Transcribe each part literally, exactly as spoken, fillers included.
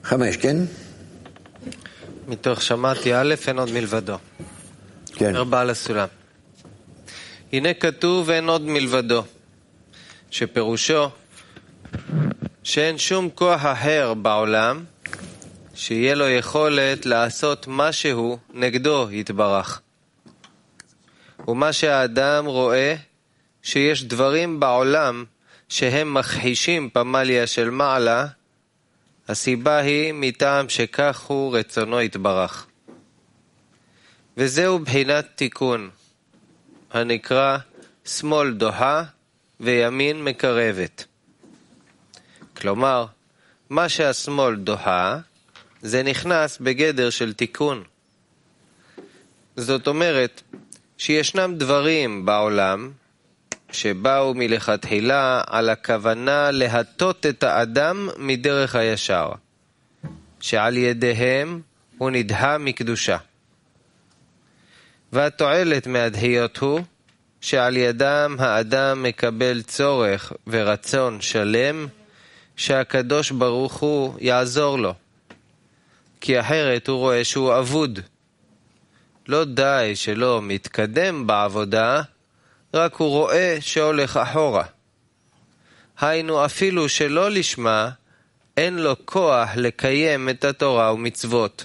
חמש, כן? מתוך שמעתי א', אין עוד מלבדו. כן. אומר בעל הסולם. הנה כתוב אין עוד מלבדו, שפירושו שאין שום כוח אחר בעולם שיהיה לו יכולת לעשות משהו נגדו יתברך. ומה שהאדם רואה שיש דברים בעולם שהם מכחישים פמליה של מעלה, הסיבה היא מטעם שכך הוא רצונו יתברך. וזהו בחינת תיקון, הנקרא שמאל דוחה וימין מקרבת. כלומר, מה שהשמאל דוחה, זה נכנס בגדר של תיקון. זאת אומרת, שישנם דברים בעולם, שבאו מלכתחילה על הכוונה להטות את האדם מדרך הישר, שעל ידיהם הוא נדהה מקדושה. והתועלת מהדהיות הוא שעל ידם האדם מקבל צורך ורצון שלם שהקדוש ברוך הוא יעזור לו, כי אחרת הוא רואה שהוא אבוד. לא די שלא מתקדם בעבודה, רק הוא רואה שהולך אחורה. היינו אפילו שלא לשמה, אין לו כוח לקיים את התורה ומצוות.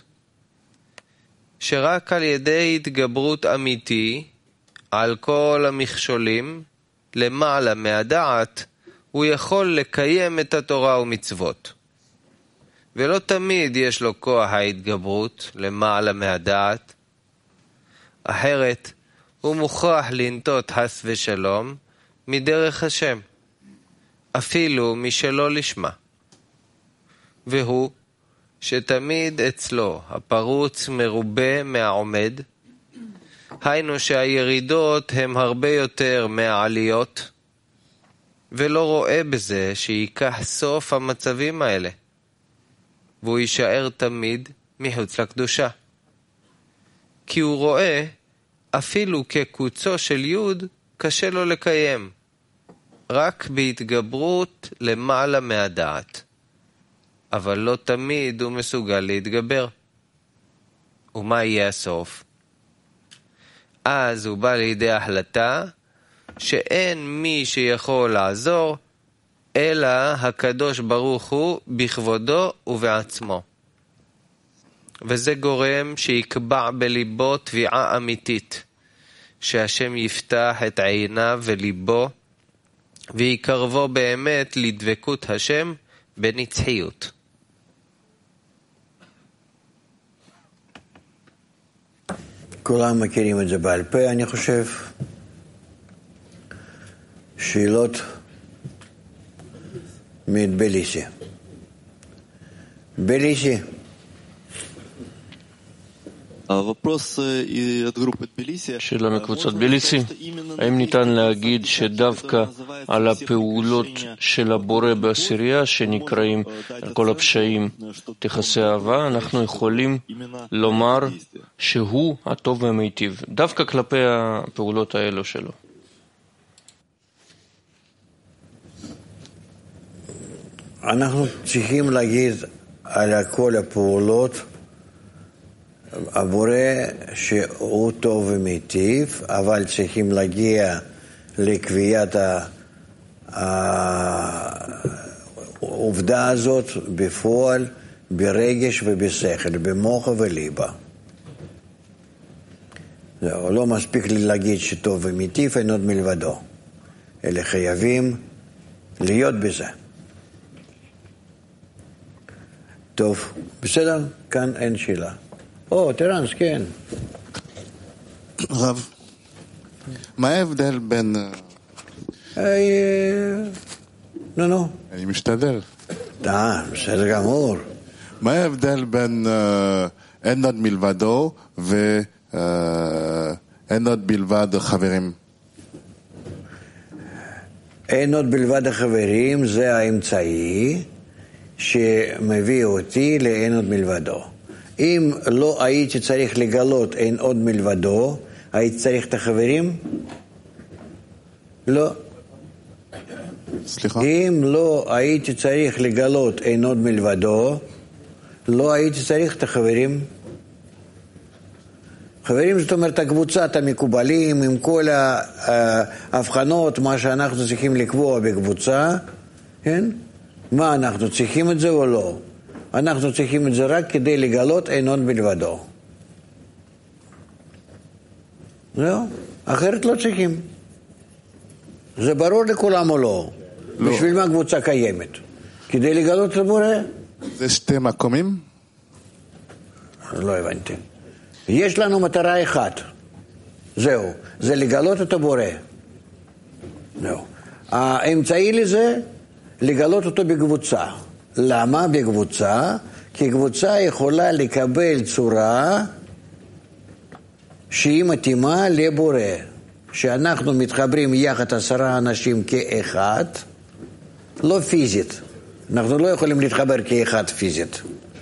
שרק על ידי התגברות אמיתי על כל המכשולים למעלה מהדעת, הוא יכול לקיים את התורה ומצוות. ולא תמיד יש לו כוח ההתגברות למעלה מהדעת, אחרת הוא מוכרח לנטות חס ושלום מדרך השם, אפילו משלא לשמה. והוא שתמיד אצלו הפרוץ מרובה מהעומד, היינו שהירידות הם הרבה יותר מהעליות, ולא רואה בזה שיקח סוף המצבים האלה, והוא יישאר תמיד מחוץ לקדושה. כי הוא רואה אפילו כקוצו של יוד קשה לו לקיים, רק בהתגברות למעלה מהדעת. אבל לא תמיד הוא מסוגל להתגבר. ומה יהיה הסוף? אז הוא בא לידי החלטה שאין מי שיכול לעזור אלא הקדוש ברוך הוא בכבודו ובעצמו. וזה גורם שיקבע בליבו תביעה אמיתית, שהשם יפתח את עיניו וליבו ויקרבו באמת לדבקות השם בנצחיות. כולם מכירים את זה בעל פה, אני חושב. שאלות מתביליסי. ביליסי. שאלה מקבוצת ביליסי, האם ניתן להגיד שדווקא על הפעולות של הבורא בעשירייה שנקראים על כל הפשעים תכסה אהבה, אנחנו יכולים לומר שהוא הטוב והמיטיב, דווקא כלפי הפעולות האלו שלו? אנחנו צריכים להגיד על כל הפעולות הבורא שהוא טוב ומיטיב, אבל צריכים להגיע לקביעת העובדה הזאת בפועל, ברגש ובשכל, במוח וליבה. לא מספיק לי להגיד שטוב ומיטיב, אין עוד מלבדו. אלה חייבים להיות בזה. טוב, בסדר? כאן אין שאלה. או, טרנס, כן. רב, מה ההבדל בין... נו, נו. אני משתדל. אה, בסדר גמור. מה ההבדל בין אין עוד מלבדו ואין עוד בלבד חברים? אין עוד בלבד החברים זה האמצעי שמביא אותי לאין עוד מלבדו. אם לא הייתי צריך לגלות אין עוד מלבדו, הייתי צריך את החברים? לא. סליחה? אם לא הייתי צריך לגלות אין עוד מלבדו, לא הייתי צריך את החברים. חברים זאת אומרת הקבוצת המקובלים עם כל ההבחנות, מה שאנחנו צריכים לקבוע בקבוצה, כן? מה אנחנו צריכים את זה או לא? אנחנו צריכים את זה רק כדי לגלות אין עוד מלבדו. זהו, אחרת לא צריכים. זה ברור לכולם או לא? לא. בשביל מה קבוצה קיימת? כדי לגלות את הבורא? זה שתי מקומים? לא הבנתי. יש לנו מטרה אחת. זהו, זה לגלות את הבורא. זהו. האמצעי לזה, לגלות אותו בקבוצה. למה בקבוצה? כי קבוצה יכולה לקבל צורה שהיא מתאימה לבורא. שאנחנו מתחברים יחד עשרה אנשים כאחד, לא פיזית. אנחנו לא יכולים להתחבר כאחד פיזית.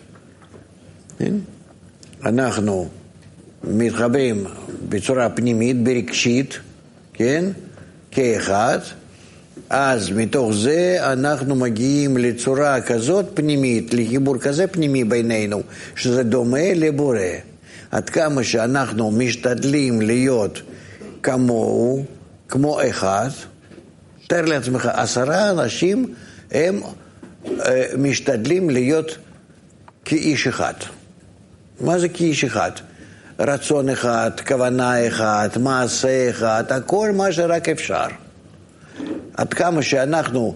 אנחנו מתחברים בצורה פנימית, ברגשית, כן? כאחד. אז מתוך זה אנחנו מגיעים לצורה כזאת פנימית, לחיבור כזה פנימי בינינו, שזה דומה לבורא. עד כמה שאנחנו משתדלים להיות כמוהו, כמו אחד, תאר לעצמך, עשרה אנשים הם אה, משתדלים להיות כאיש אחד. מה זה כאיש אחד? רצון אחד, כוונה אחד, מעשה אחד, הכל מה שרק אפשר. עד כמה שאנחנו,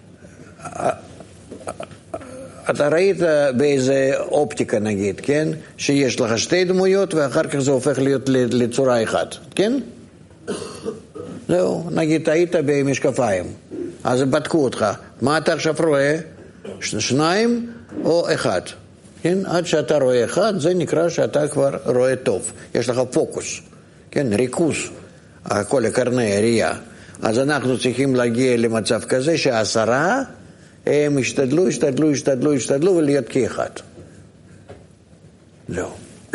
אתה ראית באיזה אופטיקה נגיד, כן? שיש לך שתי דמויות ואחר כך זה הופך להיות לצורה אחת, כן? זהו, נגיד היית במשקפיים, אז בדקו אותך, מה אתה עכשיו רואה? שניים או אחד? כן? עד שאתה רואה אחד, זה נקרא שאתה כבר רואה טוב, יש לך פוקוס, כן? ריכוז, הכל לקרני הראייה. אז אנחנו צריכים להגיע למצב כזה שהעשרה הם השתדלו, השתדלו, השתדלו, השתדלו ולהיות כאחד. זהו.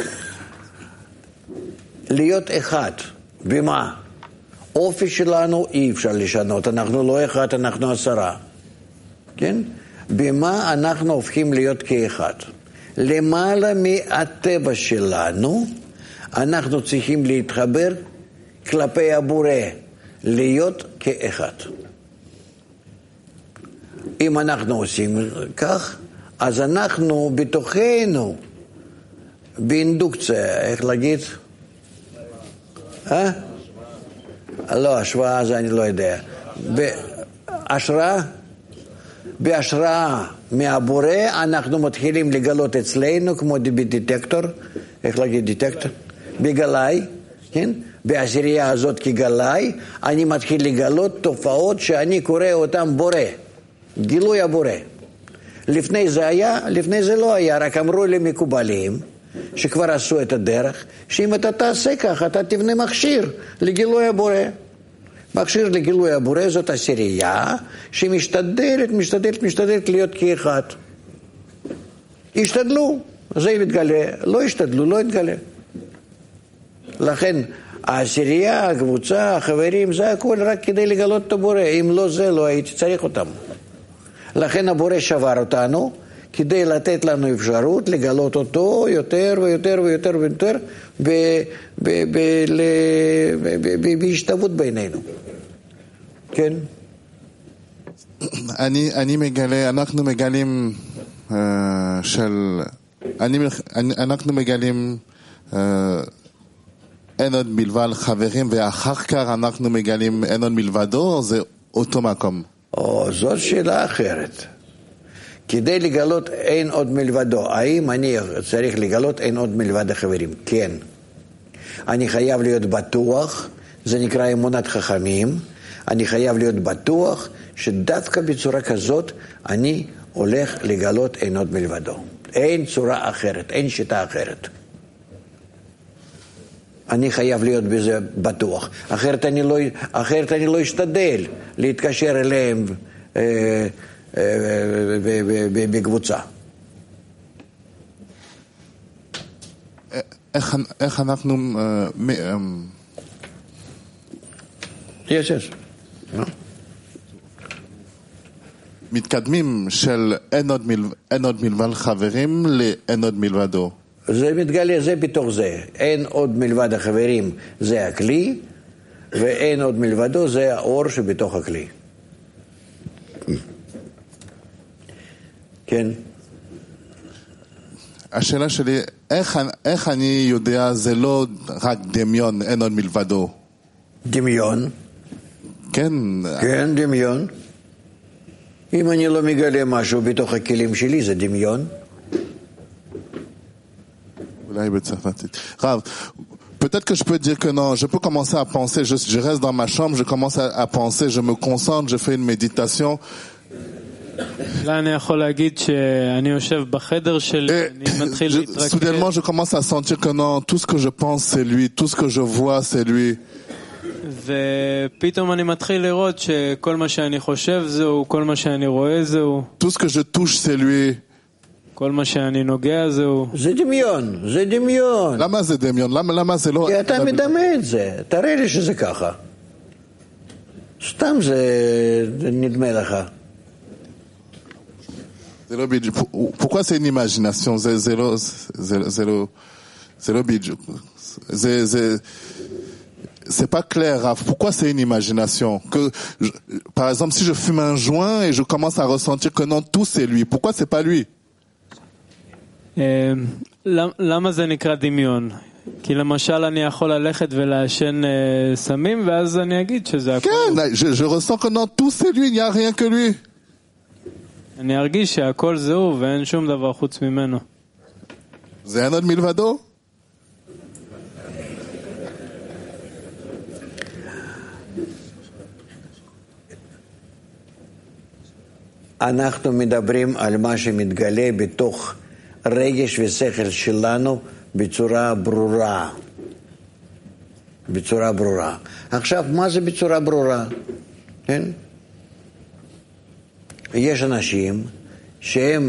להיות אחד. במה? אופי שלנו אי אפשר לשנות. אנחנו לא אחד, אנחנו עשרה. כן? במה אנחנו הופכים להיות כאחד? למעלה מהטבע שלנו, אנחנו צריכים להתחבר כלפי הבורא. להיות כאחד. אם אנחנו עושים כך, אז אנחנו בתוכנו, באינדוקציה, איך להגיד? אה? לא, השוואה זה אני לא יודע. בהשראה, בהשראה מהבורא, אנחנו מתחילים לגלות אצלנו, כמו בדטקטור, איך להגיד דטקטור? בגלאי, כן? בעשירייה הזאת כגלאי, אני מתחיל לגלות תופעות שאני קורא אותם בורא. גילוי הבורא. לפני זה היה, לפני זה לא היה, רק אמרו לי מקובלים, שכבר עשו את הדרך, שאם אתה תעשה ככה, אתה תבנה מכשיר לגילוי הבורא. מכשיר לגילוי הבורא זאת עשירייה, שמשתדלת, משתדלת, משתדלת להיות כאחד. השתדלו, זה יתגלה, לא השתדלו, לא יתגלה. לכן, העשירייה, הקבוצה, החברים, זה הכל רק כדי לגלות את הבורא. אם לא זה, לא הייתי צריך אותם. לכן הבורא שבר אותנו, כדי לתת לנו אפשרות לגלות אותו יותר ויותר ויותר ויותר בהשתוות בינינו. כן? אני, אני מגלה, אנחנו מגלים uh, של, אני, אנחנו מגלים uh, אין עוד מלבד חברים, ואחר כך אנחנו מגלים אין עוד מלבדו, או זה אותו מקום? או, זאת שאלה אחרת. כדי לגלות אין עוד מלבדו, האם אני צריך לגלות אין עוד מלבד החברים? כן. אני חייב להיות בטוח, זה נקרא אמונת חכמים, אני חייב להיות בטוח שדווקא בצורה כזאת אני הולך לגלות אין עוד מלבדו. אין צורה אחרת, אין שיטה אחרת. אני חייב להיות בזה בטוח. אחרת אני לא, אחרת אני לא אשתדל להתקשר אליהם אה, אה, בקבוצה. איך, איך אנחנו... יש, יש. מתקדמים של אין עוד, מלבד, אין עוד מלבד חברים לאין עוד מלבדו. זה מתגלה, זה בתוך זה. אין עוד מלבד החברים, זה הכלי, ואין עוד מלבדו, זה האור שבתוך הכלי. כן. השאלה שלי, איך, איך אני יודע, זה לא רק דמיון, אין עוד מלבדו? דמיון. כן. כן, דמיון. אם אני לא מגלה משהו בתוך הכלים שלי, זה דמיון. אולי בצרפתית. רב, peut-être que je peux dire que non, je peux commencer à penser, je, je reste dans ma chambre, je commence à, à penser, je me concentre, je fais une méditation. là אני יכול להגיד שאני יושב בחדר שלי, אני מתחיל להתרכז. Soudainement, je commence à sentir que non, tout ce que je pense, c'est lui, tout ce que je vois, c'est lui. ופתאום אני מתחיל לראות שכל מה שאני חושב זהו, כל מה שאני רואה זהו. Tout ce que je touche, c'est lui. כל מה שאני נוגע זהו. זה דמיון, זה דמיון. למה זה דמיון? למה, למה זה לא... כי אתה מדמה את זה, תראה לי שזה ככה. סתם זה נדמה לך. זה לא בדיוק. Pourquoi c'est une imagination? זה, זה לא... זה, זה לא... זה לא בדיוק. זה... זה... C'est pas clair, Raph. Pourquoi c'est une imagination? Que, je, par exemple, si je fume un joint et je commence à ressentir que non, tout c'est lui. Pourquoi c'est pas lui? למה זה נקרא דמיון? כי למשל אני יכול ללכת ולעשן סמים ואז אני אגיד שזה הכל. כן, je ressens que non, tout c'est lui, il n'y a rien que lui. אני ארגיש שהכל זהו ואין שום דבר חוץ ממנו. זה אין עוד מלבדו? אנחנו מדברים על מה שמתגלה בתוך רגש ושכל שלנו בצורה ברורה. בצורה ברורה. עכשיו, מה זה בצורה ברורה? כן? יש אנשים שהם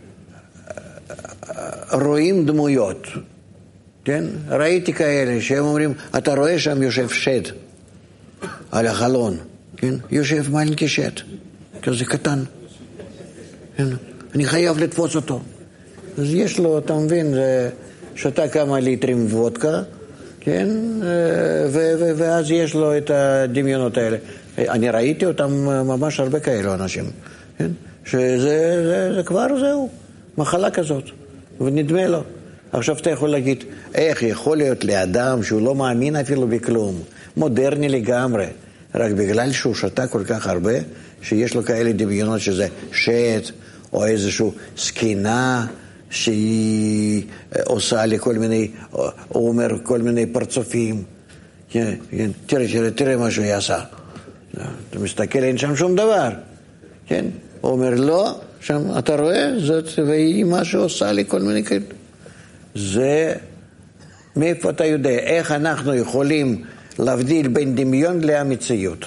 רואים דמויות. כן? ראיתי כאלה שהם אומרים, אתה רואה שם יושב שד על החלון. כן? יושב מלכי שד. כזה קטן. אני חייב לתפוס אותו. אז יש לו, אתה מבין, שותה כמה ליטרים וודקה, כן? ואז יש לו את הדמיונות האלה. אני ראיתי אותם ממש הרבה כאלו אנשים, כן? שזה כבר זהו, מחלה כזאת, ונדמה לו. עכשיו אתה יכול להגיד, איך יכול להיות לאדם שהוא לא מאמין אפילו בכלום, מודרני לגמרי, רק בגלל שהוא שותה כל כך הרבה, שיש לו כאלה דמיונות שזה שט, או איזושהי סקינה שהיא עושה לכל מיני, הוא אומר כל מיני פרצופים. כן, כן, תראה, תראה, תראה מה שהוא יעשה. אתה מסתכל, אין שם שום דבר. כן? הוא אומר, לא, שם, אתה רואה? זאת, והיא מה שעושה לכל מיני כאלה. זה, מאיפה אתה יודע? איך אנחנו יכולים להבדיל בין דמיון למציאות?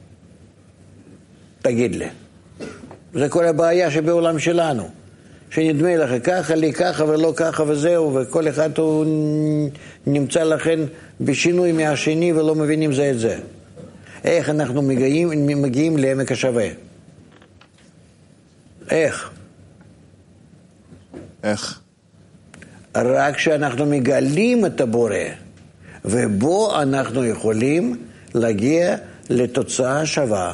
תגיד לי. זה כל הבעיה שבעולם שלנו. שנדמה לך ככה לי, ככה ולא ככה וזהו, וכל אחד הוא נמצא לכן בשינוי מהשני ולא מבינים זה את זה. איך אנחנו מגיעים, מגיעים לעמק השווה? איך? איך? רק כשאנחנו מגלים את הבורא, ובו אנחנו יכולים להגיע לתוצאה שווה.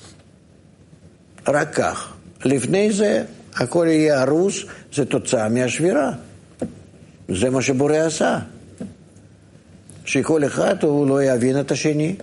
רק כך. לפני זה, הכל יהיה הרוס, זה תוצאה מהשבירה. זה מה שבורא עשה. שכל אחד הוא לא יבין את השני.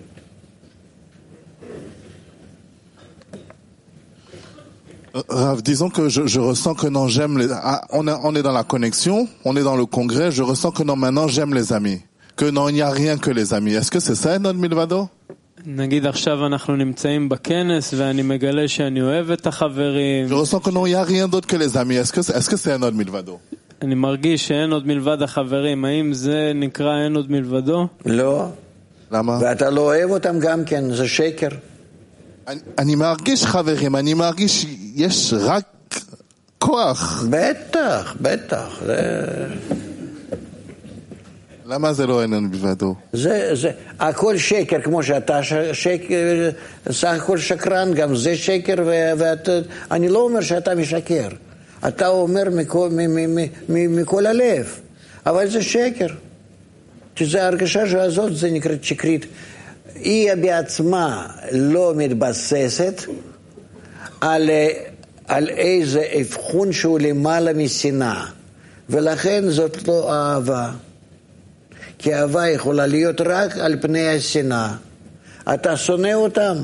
Rav, disons que je, je ressens que non, j'aime les... Ah, on, a, on est dans la connexion, on est dans le congrès, je ressens que non, maintenant j'aime les amis. Que non, il n'y a rien que les amis. Est-ce que c'est ça, notre milvado? נגיד עכשיו אנחנו נמצאים בכנס ואני מגלה שאני אוהב את החברים. Je ressens que non, il n'y a rien d'autre que les amis. Est-ce que c'est, est-ce que c'est notre milvado? אני מרגיש שאין עוד מלבד החברים. האם זה נקרא אין עוד מלבדו? לא. למה? ואתה לא אוהב אותם גם כן, זה שקר. אני, אני מרגיש חברים, אני מרגיש יש רק כוח. בטח, בטח. זה... למה זה לא אין עוד מלבדו? זה, זה, הכל שקר, כמו שאתה שקר, סך הכל שקרן, גם זה שקר, ואני לא אומר שאתה משקר. אתה אומר מכל, מ, מ, מ, מכל הלב, אבל זה שקר. שזה הרגשה הזאת, זה נקראת שקרית. היא בעצמה לא מתבססת על, על איזה אבחון שהוא למעלה משנאה, ולכן זאת לא אהבה. כי אהבה יכולה להיות רק על פני השנאה. אתה שונא אותם,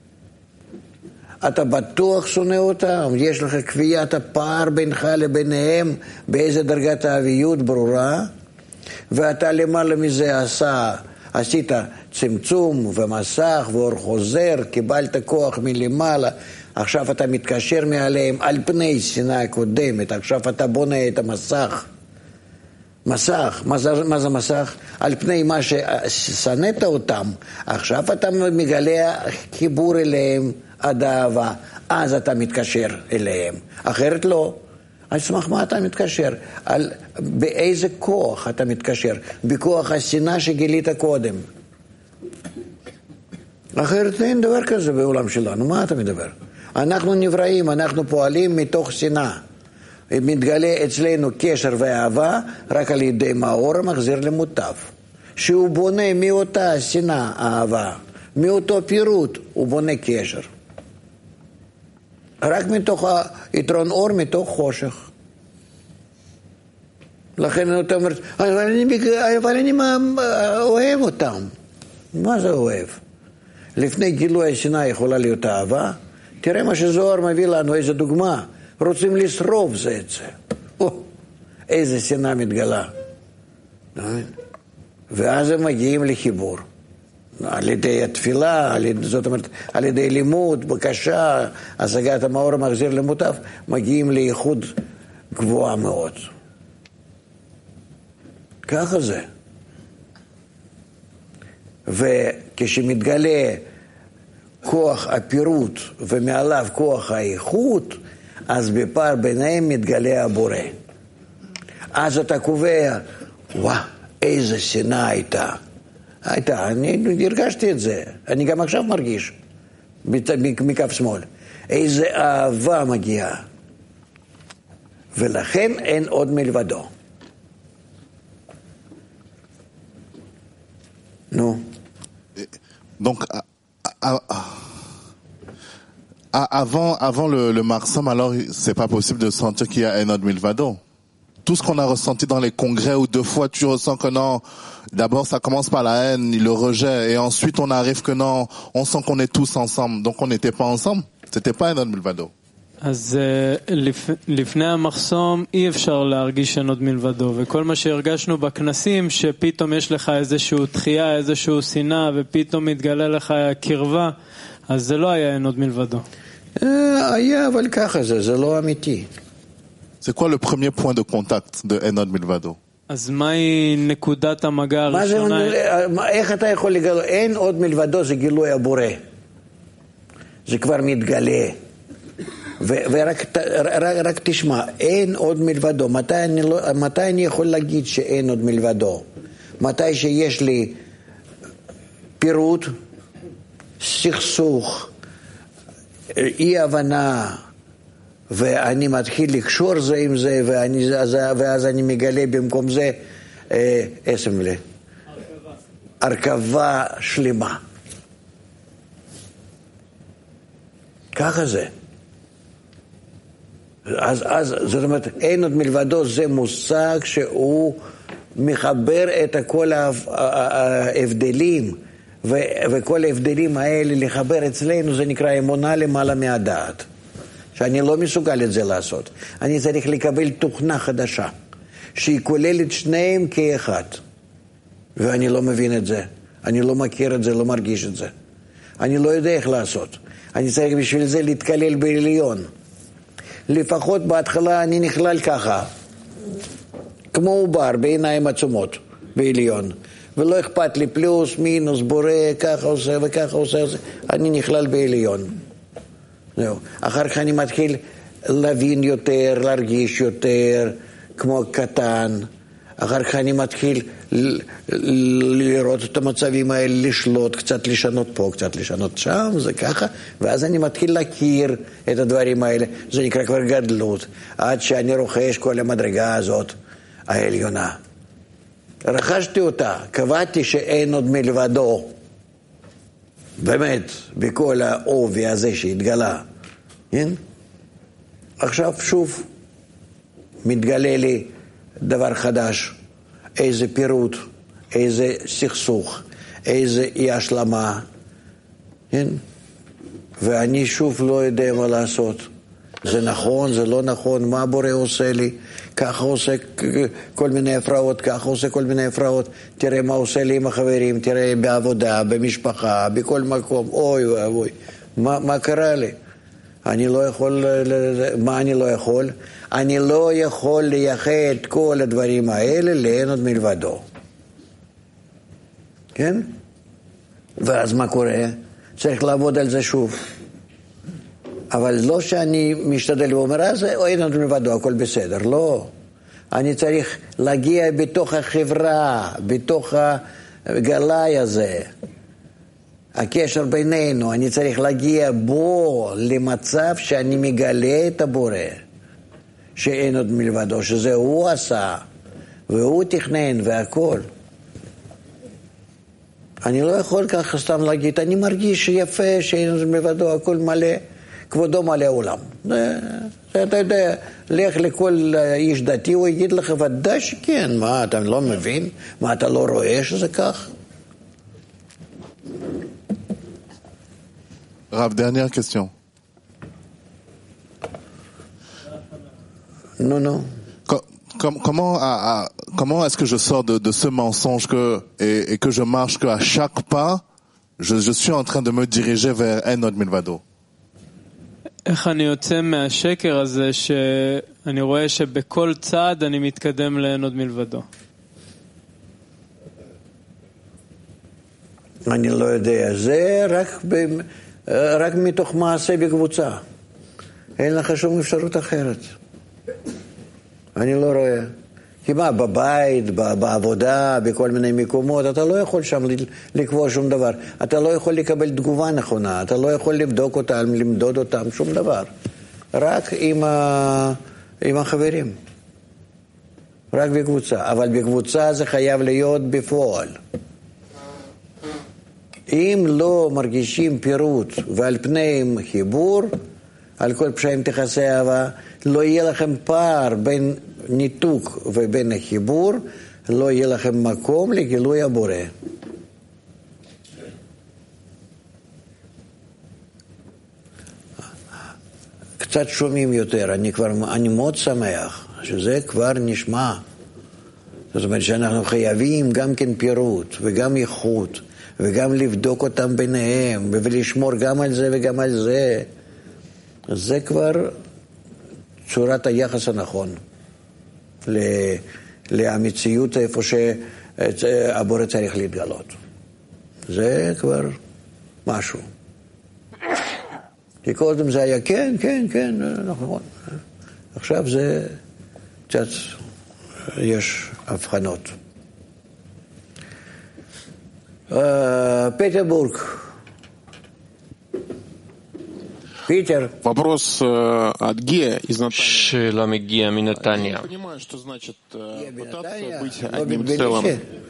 אתה בטוח שונא אותם, יש לך קביעת הפער בינך לביניהם באיזה דרגת האביות ברורה, ואתה למעלה מזה עשה, עשית צמצום ומסך ואור חוזר, קיבלת כוח מלמעלה, עכשיו אתה מתקשר מעליהם על פני שנאה קודמת, עכשיו אתה בונה את המסך. מסך, מה זה, מה זה מסך? על פני מה ששנאת אותם, עכשיו אתה מגלה חיבור אליהם עד אהבה, אז אתה מתקשר אליהם, אחרת לא. על סמך מה אתה מתקשר? על באיזה כוח אתה מתקשר? בכוח השנאה שגילית קודם. אחרת אין דבר כזה בעולם שלנו, מה אתה מדבר? אנחנו נבראים, אנחנו פועלים מתוך שנאה. מתגלה אצלנו קשר ואהבה רק על ידי מאור המחזיר למוטב, שהוא בונה מאותה שנאה אהבה, מאותו פירוט הוא בונה קשר, רק מתוך יתרון אור, מתוך חושך. לכן אתה אומר, אבל אני, אבל אני אוהב אותם. מה זה אוהב? לפני גילוי השנאה יכולה להיות אהבה. תראה מה שזוהר מביא לנו, איזה דוגמה. רוצים לשרוף זה את זה. או, איזה שנאה מתגלה. ואז הם מגיעים לחיבור. על ידי התפילה, על ידי, זאת אומרת, על ידי לימוד, בקשה, השגת המאור המחזיר למוטב, מגיעים לייחוד גבוהה מאוד. ככה זה. וכשמתגלה כוח הפירוט ומעליו כוח האיכות, אז בפער ביניהם מתגלה הבורא. אז אתה קובע, וואה, איזה שנאה הייתה. הייתה, אני הרגשתי את זה. אני גם עכשיו מרגיש, מכף שמאל. איזה אהבה מגיעה. ולכן אין עוד מלבדו. נו. Donc, avant, avant le, le Marsam, alors c'est pas possible de sentir qu'il y a un autre Milvado. Tout ce qu'on a ressenti dans les congrès où deux fois tu ressens que non, d'abord ça commence par la haine, le rejet, et ensuite on arrive que non, on sent qu'on est tous ensemble. Donc on n'était pas ensemble, c'était pas un autre Milvado. אז לפני המחסום אי אפשר להרגיש אין עוד מלבדו, וכל מה שהרגשנו בכנסים שפתאום יש לך איזשהו תחייה, איזשהו שנאה, ופתאום מתגלה לך קרבה, אז זה לא היה אין עוד מלבדו. היה, אבל ככה זה, זה לא אמיתי. C'est quoi le premier point de contact de אין עוד מלבדו? אז מהי נקודת המגע הראשונה? איך אתה יכול לגלות? אין עוד מלבדו, זה גילוי הבורא. זה כבר מתגלה. ורק רק, רק תשמע, אין עוד מלבדו. מתי אני, לא, מתי אני יכול להגיד שאין עוד מלבדו? מתי שיש לי פירוט, סכסוך, אי הבנה, ואני מתחיל לקשור זה עם זה, ואני, ואז אני מגלה במקום זה אסם לי. הרכבה שלמה. ככה זה. אז, אז, זאת אומרת, אין עוד מלבדו, זה מושג שהוא מחבר את כל ההבדלים, ו, וכל ההבדלים האלה לחבר אצלנו, זה נקרא אמונה למעלה מהדעת. שאני לא מסוגל את זה לעשות. אני צריך לקבל תוכנה חדשה, שהיא כוללת שניהם כאחד. ואני לא מבין את זה. אני לא מכיר את זה, לא מרגיש את זה. אני לא יודע איך לעשות. אני צריך בשביל זה להתקלל בעליון. לפחות בהתחלה אני נכלל ככה, כמו עובר בעיניים עצומות בעליון, ולא אכפת לי פלוס, מינוס, בורא, ככה עושה וככה עושה, אני נכלל בעליון. זהו. אחר כך אני מתחיל להבין יותר, להרגיש יותר, כמו קטן, אחר כך אני מתחיל לראות את המצבים האלה, לשלוט, קצת לשנות פה, קצת לשנות שם, זה ככה, ואז אני מתחיל להכיר את הדברים האלה, זה נקרא כבר גדלות, עד שאני רוכש כל המדרגה הזאת, העליונה. רכשתי אותה, קבעתי שאין עוד מלבדו, באמת, בכל העובי הזה שהתגלה, כן? עכשיו שוב מתגלה לי דבר חדש, איזה פירוט, איזה סכסוך, איזה אי השלמה, כן? ואני שוב לא יודע מה לעשות. זה נכון, זה לא נכון, מה הבורא עושה לי? ככה עושה כל מיני הפרעות, ככה עושה כל מיני הפרעות. תראה מה עושה לי עם החברים, תראה בעבודה, במשפחה, בכל מקום. אוי אוי אוי, מה, מה קרה לי? אני לא יכול, מה אני לא יכול? אני לא יכול לייחד כל הדברים האלה לאין עוד מלבדו. כן? ואז מה קורה? צריך לעבוד על זה שוב. אבל לא שאני משתדל ואומר, אז אין עוד מלבדו, הכל בסדר. לא. אני צריך להגיע בתוך החברה, בתוך הגלאי הזה. הקשר בינינו, אני צריך להגיע בו למצב שאני מגלה את הבורא, שאין עוד מלבדו, שזה הוא עשה, והוא תכנן והכל. אני לא יכול ככה סתם להגיד, אני מרגיש יפה שאין עוד מלבדו, הכל מלא, כבודו מלא עולם. אתה יודע, לך לכל איש דתי, הוא יגיד לך, ודאי שכן, מה, אתה לא מבין? מה, אתה לא רואה שזה כך? Rav, dernière question. Non, non. Com- comment à, à, comment est-ce que je sors de, de ce mensonge que, et, et que je marche qu'à chaque pas, je, je suis en train de me diriger vers un autre milvado? איך אני יוצא מהשקר הזה שאני רואה שבכל צעד אני מתקדם לאין עוד מלבדו? אני לא יודע, זה רק, ב, רק מתוך מעשה בקבוצה. אין לך שום אפשרות אחרת. אני לא רואה. כי מה, בבית, בעבודה, בכל מיני מקומות, אתה לא יכול שם לקבוע שום דבר. אתה לא יכול לקבל תגובה נכונה, אתה לא יכול לבדוק אותם, למדוד אותם, שום דבר. רק עם, ה... עם החברים. רק בקבוצה. אבל בקבוצה זה חייב להיות בפועל. אם לא מרגישים פירוט ועל פניהם חיבור, על כל פשעים תכסי אהבה, לא יהיה לכם פער בין ניתוק ובין החיבור, לא יהיה לכם מקום לגילוי הבורא. קצת שומעים יותר, אני כבר, אני מאוד שמח שזה כבר נשמע. זאת אומרת שאנחנו חייבים גם כן פירוט וגם איכות וגם לבדוק אותם ביניהם ולשמור גם על זה וגם על זה. זה כבר צורת היחס הנכון למציאות איפה שהבורא צריך להתגלות. זה כבר משהו. כי קודם זה היה כן, כן, כן, נכון. עכשיו זה קצת, יש הבחנות. Петербург. Питер. Вопрос э, от Гея из Натании. שאלה מגיעה מנתניה. Я понимаю, что значит э, пытаться быть одним целым.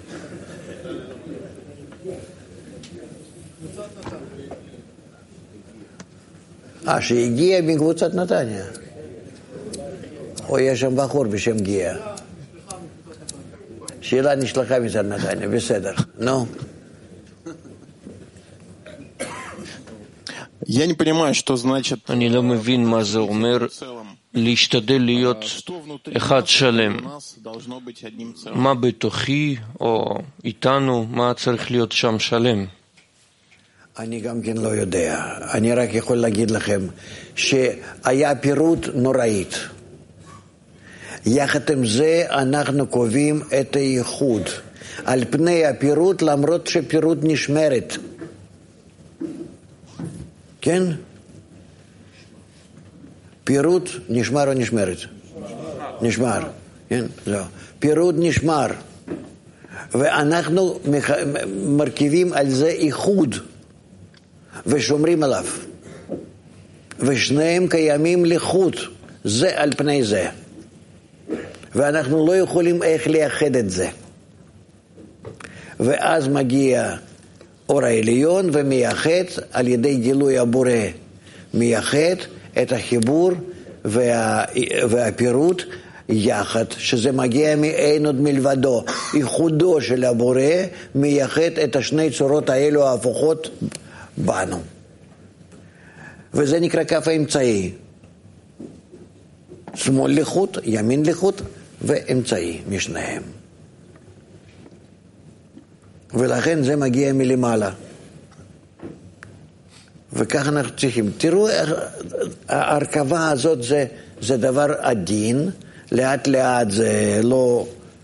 אה, שהגיע מקבוצת נתניה. או יש שם בחור בשם גיע. שאלה נשלחה מצד נתניה, בסדר. נו. Я не понимаю, что значит אני לא מבין מה זה אומר להשתדל להיות אחד שלם. מה בתוכי או איתנו, מה צריך להיות שם שלם? אני גם כן לא יודע. אני רק יכול להגיד לכם שהיה פירוט נוראית. יחד עם זה אנחנו קובעים את הייחוד על פני הפירוט, למרות שפירוט נשמרת. כן? פירוט נשמר או נשמרת? נשמר. כן? לא. פירוד נשמר. ואנחנו מרכיבים על זה איחוד ושומרים עליו. ושניהם קיימים לחוד, זה על פני זה. ואנחנו לא יכולים איך לייחד את זה. ואז מגיע אור העליון ומייחד על ידי גילוי הבורא, מייחד את החיבור וה, והפירוט יחד, שזה מגיע מאין עוד מלבדו. ייחודו של הבורא מייחד את השני צורות האלו ההפוכות בנו. וזה נקרא כף האמצעי. שמאל לחוט, ימין לחוט ואמצעי משניהם. ולכן זה מגיע מלמעלה. וכך אנחנו צריכים. תראו, ההרכבה הזאת זה, זה דבר עדין, לאט לאט זה לא,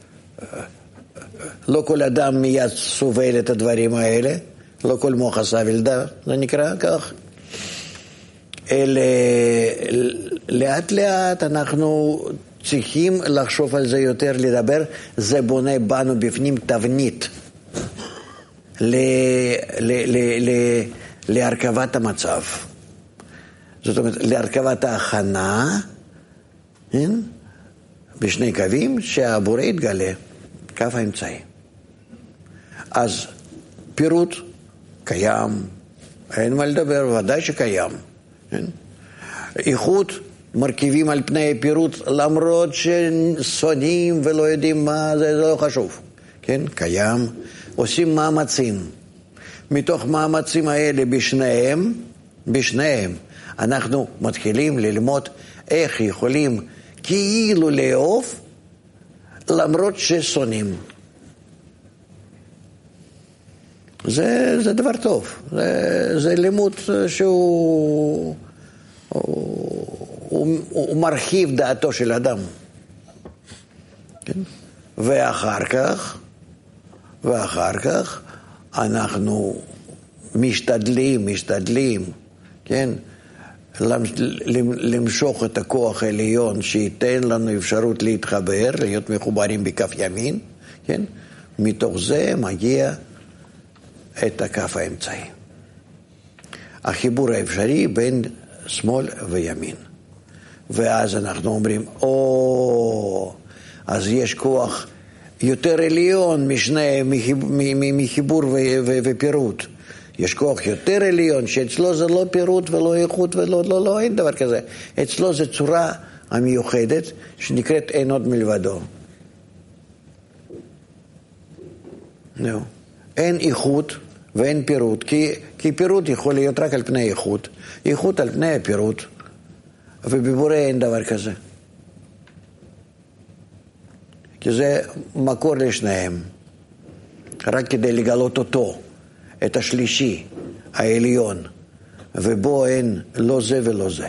לא כל אדם מיד סובל את הדברים האלה, לא כל מוח הסבלדה, זה נקרא כך. אלא לאט לאט אנחנו צריכים לחשוב על זה יותר, לדבר, זה בונה בנו בפנים תבנית ל, ל, ל, ל, להרכבת המצב. זאת אומרת, להרכבת ההכנה, כן? בשני קווים שהבורא יתגלה, קו האמצעי. אז פירוט קיים, אין מה לדבר, ודאי שקיים. כן? איכות מרכיבים על פני פירוט, למרות ששונאים ולא יודעים מה, זה לא חשוב. כן? קיים. עושים מאמצים. מתוך מאמצים האלה בשניהם, בשניהם, אנחנו מתחילים ללמוד איך יכולים כאילו לאהוב, למרות ששונאים. זה, זה דבר טוב. זה, זה לימוד שהוא הוא, הוא, הוא מרחיב דעתו של אדם. כן? ואחר כך, ואחר כך אנחנו משתדלים, משתדלים, כן? למשוך את הכוח העליון שייתן לנו אפשרות להתחבר, להיות מחוברים בכף ימין, כן? מתוך זה מגיע את הכף האמצעי. החיבור האפשרי בין שמאל וימין. ואז אנחנו אומרים, או, אז יש כוח יותר עליון משני, מחיבור ופירוט. יש כוח יותר עליון, שאצלו זה לא פירוט ולא איכות ולא, לא, לא, אין דבר כזה. אצלו זה צורה המיוחדת שנקראת אין עוד מלבדו. לא. אין איכות ואין פירוט, כי, כי פירוט יכול להיות רק על פני איכות, איכות על פני הפירוט, ובבורא אין דבר כזה. כי זה מקור לשניהם, רק כדי לגלות אותו, את השלישי, העליון, ובו אין לא זה ולא זה.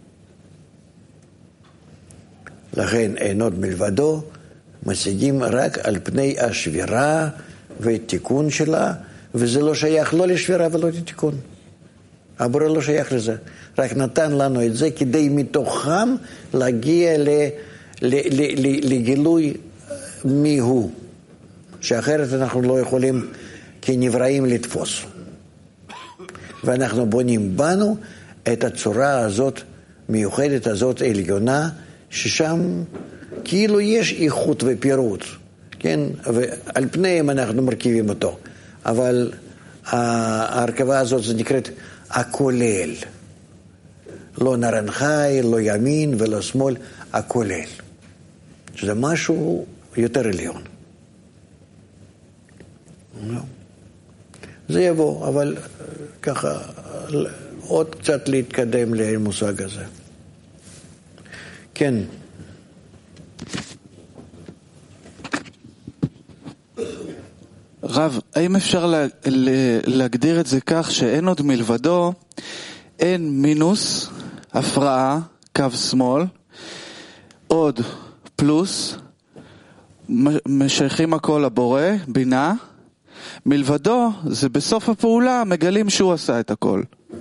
לכן אין עוד מלבדו, משיגים רק על פני השבירה ותיקון שלה, וזה לא שייך לא לשבירה ולא לתיקון. הבורא לא שייך לזה, רק נתן לנו את זה כדי מתוכם להגיע ל, ל, ל, ל, לגילוי מי הוא, שאחרת אנחנו לא יכולים כנבראים לתפוס. ואנחנו בונים בנו את הצורה הזאת, מיוחדת הזאת, עליונה, ששם כאילו יש איכות ופירוט, כן? ועל פניהם אנחנו מרכיבים אותו. אבל ההרכבה הזאת זה נקראת הכולל. לא נרנחי, לא ימין ולא שמאל, הכולל. שזה משהו יותר עליון. לא. זה יבוא, אבל ככה, עוד קצת להתקדם למושג הזה. כן. רב, האם אפשר לה, לה, להגדיר את זה כך שאין עוד מלבדו, אין מינוס, הפרעה, קו שמאל, עוד פלוס, משייכים הכל לבורא, בינה, מלבדו זה בסוף הפעולה מגלים שהוא עשה את הכל.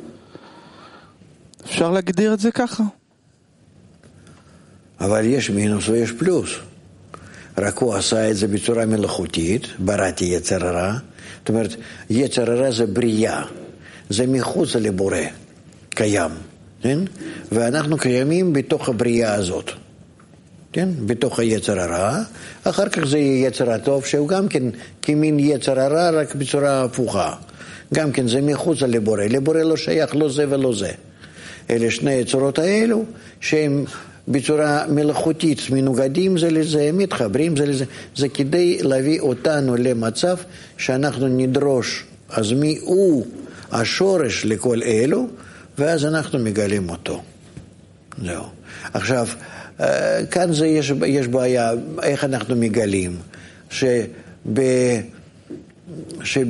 אפשר להגדיר את זה ככה? אבל יש מינוס ויש פלוס. רק הוא עשה את זה בצורה מלאכותית, בראתי יצר הרע. זאת אומרת, יצר הרע זה בריאה, זה מחוץ לבורא, קיים, כן? ואנחנו קיימים בתוך הבריאה הזאת, כן? בתוך היצר הרע. אחר כך זה יצר הטוב, שהוא גם כן כמין יצר הרע, רק בצורה הפוכה. גם כן זה מחוץ לבורא, לבורא לא שייך לא זה ולא זה. אלה שני יצורות האלו, שהם בצורה מלאכותית מנוגדים זה לזה, מתחברים זה לזה. זה כדי להביא אותנו למצב שאנחנו נדרוש, אז מי הוא השורש לכל אלו, ואז אנחנו מגלים אותו. זהו. עכשיו, כאן זה יש, יש בעיה, איך אנחנו מגלים? שב, שב,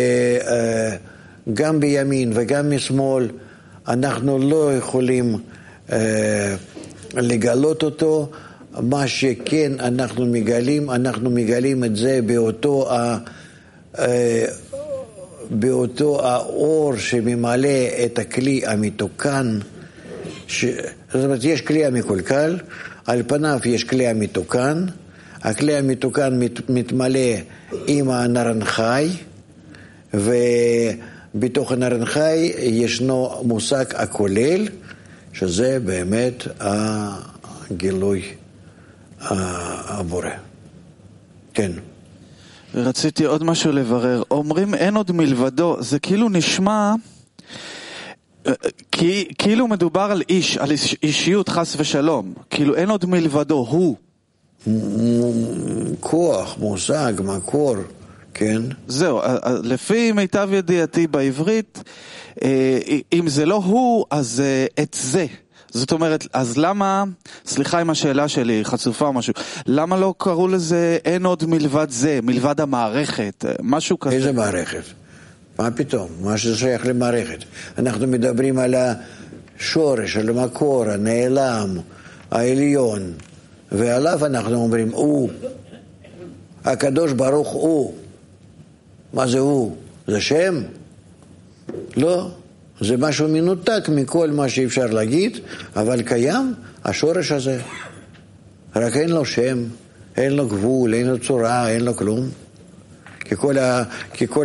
גם בימין וגם משמאל אנחנו לא יכולים לגלות אותו. מה שכן אנחנו מגלים, אנחנו מגלים את זה באותו, ה, באותו האור שממלא את הכלי המתוקן. ש... זאת אומרת, יש כלי המקולקל, על פניו יש כלי המתוקן, הכלי המתוקן מת, מתמלא עם הנרנחי, ובתוך הנרנחי ישנו מושג הכולל, שזה באמת הגילוי הבורא. כן. רציתי עוד משהו לברר. אומרים אין עוד מלבדו, זה כאילו נשמע כאילו מדובר על איש, על אישיות חס ושלום, כאילו אין עוד מלבדו, הוא כוח, מושג, מקור, כן? זהו, לפי מיטב ידיעתי בעברית, אם זה לא הוא, אז את זה. זאת אומרת, אז למה, סליחה עם השאלה שלי, חצופה או משהו, למה לא קראו לזה אין עוד מלבד זה, מלבד המערכת, משהו כזה? איזה מערכת? מה פתאום? מה שזה שייך למערכת. אנחנו מדברים על השורש, על המקור, הנעלם, העליון, ועליו אנחנו אומרים, הוא, הקדוש ברוך הוא. מה זה הוא? זה שם? לא. זה משהו מנותק מכל מה שאפשר להגיד, אבל קיים השורש הזה. רק אין לו שם, אין לו גבול, אין לו צורה, אין לו כלום. כי כל, ה, כי כל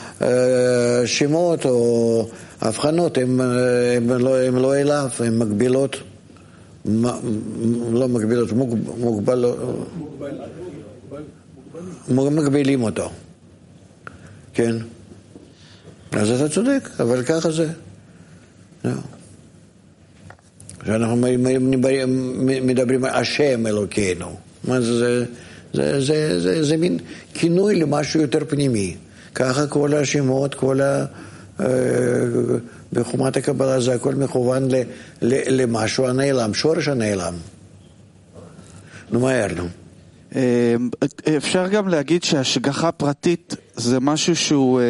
השמות או ההבחנות הם, הם, לא, הם לא אליו, הם מגבילות, מ, לא מגבילות, מוג, מוגבל, מוגבל, מגבילים אותו. כן? אז אתה צודק, אבל ככה זה. כשאנחנו מדברים על השם אלוקינו, מה זה זה? זה, זה, זה, זה מין כינוי למשהו יותר פנימי. ככה כל השמות, כל ה... בחומת הקבלה זה הכל מכוון ל, ל, למשהו הנעלם, שורש הנעלם. נו, מהר, נו. אפשר גם להגיד שהשגחה פרטית זה משהו שהוא...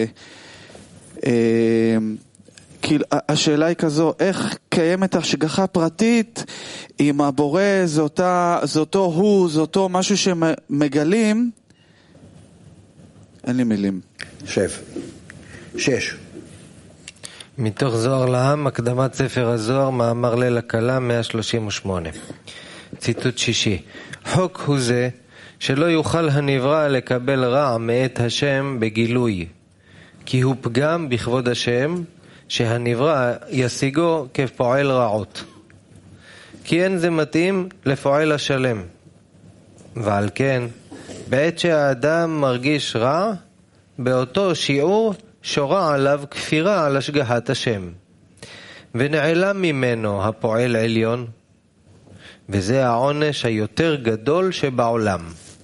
כאילו, השאלה היא כזו, איך קיימת השגחה פרטית אם הבורא זה, אותה, זה אותו הוא, זה אותו משהו שמגלים? אין לי מילים. שב. שש. מתוך זוהר לעם, הקדמת ספר הזוהר, מאמר ליל הקלה, מאה שלושים ושמונה. ציטוט שישי. חוק הוא זה שלא יוכל הנברא לקבל רע מאת השם בגילוי, כי הוא פגם בכבוד השם, שהנברא ישיגו כפועל רעות. כי אין זה מתאים לפועל השלם. ועל כן, בעת שהאדם מרגיש רע, באותו שיעור שורה עליו כפירה על השגחת השם. ונעלם ממנו הפועל עליון, וזה העונש היותר גדול שבעולם.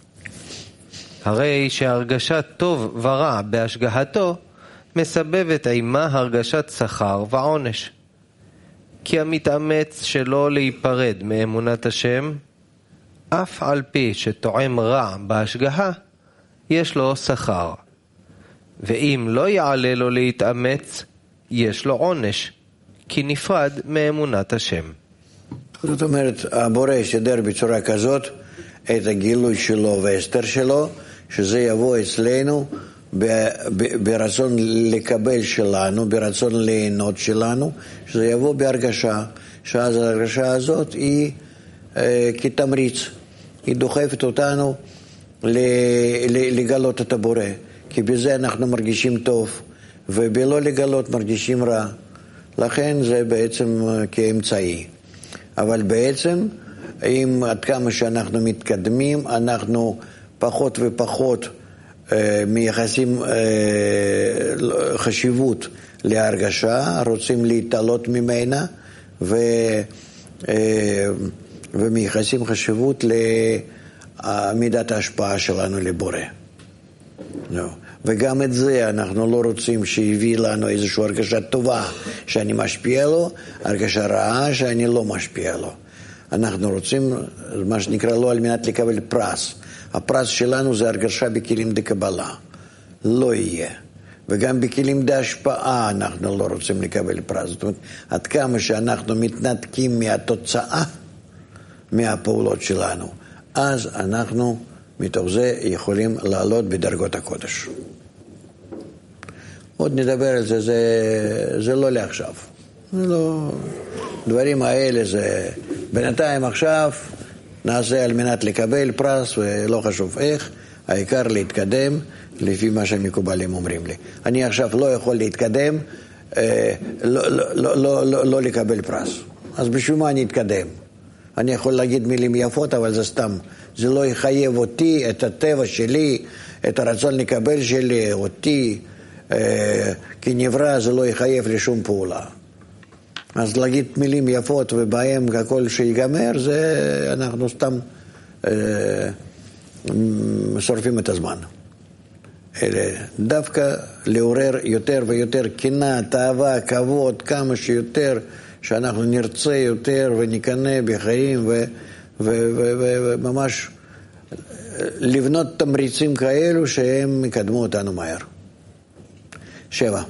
הרי שהרגשת טוב ורע בהשגחתו, מסבבת עימה הרגשת שכר ועונש. כי המתאמץ שלא להיפרד מאמונת השם, אף על פי שטועם רע בהשגחה, יש לו שכר. ואם לא יעלה לו להתאמץ, יש לו עונש, כי נפרד מאמונת השם. זאת אומרת, הבורא יסדר בצורה כזאת את הגילוי שלו והסתר שלו, שזה יבוא אצלנו ברצון לקבל שלנו, ברצון ליהנות שלנו, שזה יבוא בהרגשה, שאז ההרגשה הזאת היא אה, כתמריץ. היא דוחפת אותנו לגלות את הבורא, כי בזה אנחנו מרגישים טוב, ובלא לגלות מרגישים רע. לכן זה בעצם כאמצעי. אבל בעצם, אם עד כמה שאנחנו מתקדמים, אנחנו פחות ופחות אה, מייחסים אה, חשיבות להרגשה, רוצים להתעלות ממנה, ו, אה, ומייחסים חשיבות למידת ההשפעה שלנו לבורא. לא. וגם את זה אנחנו לא רוצים שיביא לנו איזושהי הרגשה טובה שאני משפיע לו, הרגשה רעה שאני לא משפיע לו. אנחנו רוצים, מה שנקרא, לא על מנת לקבל פרס. הפרס שלנו זה הרגשה בכלים דקבלה. לא יהיה. וגם בכלים דהשפעה אנחנו לא רוצים לקבל פרס. זאת אומרת, עד כמה שאנחנו מתנתקים מהתוצאה, מהפעולות שלנו, אז אנחנו מתוך זה יכולים לעלות בדרגות הקודש. עוד נדבר על זה, זה, זה לא לעכשיו. זה לא, דברים האלה זה, בינתיים עכשיו נעשה על מנת לקבל פרס ולא חשוב איך, העיקר להתקדם לפי מה שהמקובלים אומרים לי. אני עכשיו לא יכול להתקדם, אה, לא, לא, לא, לא, לא, לא לקבל פרס. אז בשביל מה אני אתקדם? אני יכול להגיד מילים יפות, אבל זה סתם. זה לא יחייב אותי, את הטבע שלי, את הרצון לקבל שלי, אותי, אה, כי נברא זה לא יחייב לשום פעולה. אז להגיד מילים יפות ובהם הכל שיגמר, זה אנחנו סתם אה, שורפים את הזמן. אלה, דווקא לעורר יותר ויותר קנאה, תאווה, כבוד, כמה שיותר, שאנחנו נרצה יותר ונקנה בחיים ו... וממש לבנות תמריצים כאלו שהם יקדמו אותנו מהר. שבע.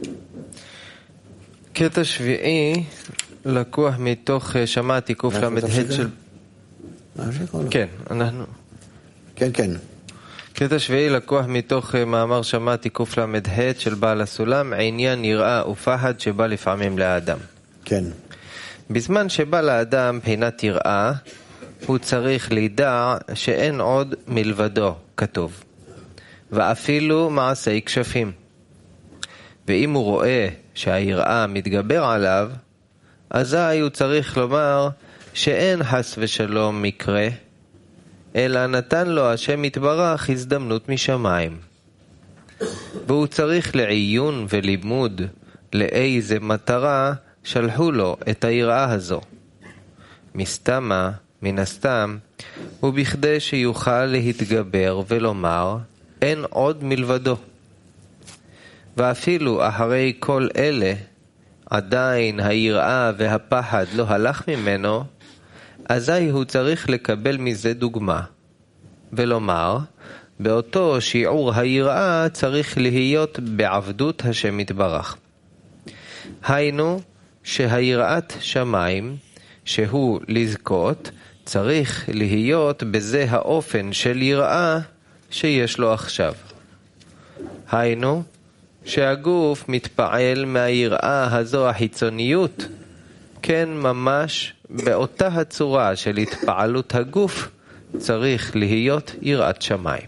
קטע שביעי לקוח מתוך שמעתי קוף למד של... כן, אנחנו... כן, כן. קטע שביעי לקוח מתוך מאמר שמעתי קוף למד של בעל הסולם, עניין יראה ופחד שבא לפעמים לאדם. כן. בזמן שבא לאדם בחינת יראה, הוא צריך לידע שאין עוד מלבדו, כתוב, ואפילו מעשי כשפים. ואם הוא רואה שהיראה מתגבר עליו, אזי הוא צריך לומר שאין חס ושלום מקרה, אלא נתן לו השם יתברך הזדמנות משמיים. והוא צריך לעיון ולימוד לאיזה מטרה שלחו לו את היראה הזו. מסתמה, מן הסתם, ובכדי שיוכל להתגבר ולומר, אין עוד מלבדו. ואפילו אחרי כל אלה, עדיין היראה והפחד לא הלך ממנו, אזי הוא צריך לקבל מזה דוגמה, ולומר, באותו שיעור היראה צריך להיות בעבדות השם יתברך. היינו, שהיראת שמיים, שהוא לזכות, צריך להיות בזה האופן של יראה שיש לו עכשיו. היינו, שהגוף מתפעל מהיראה הזו החיצוניות, כן ממש באותה הצורה של התפעלות הגוף צריך להיות יראת שמיים.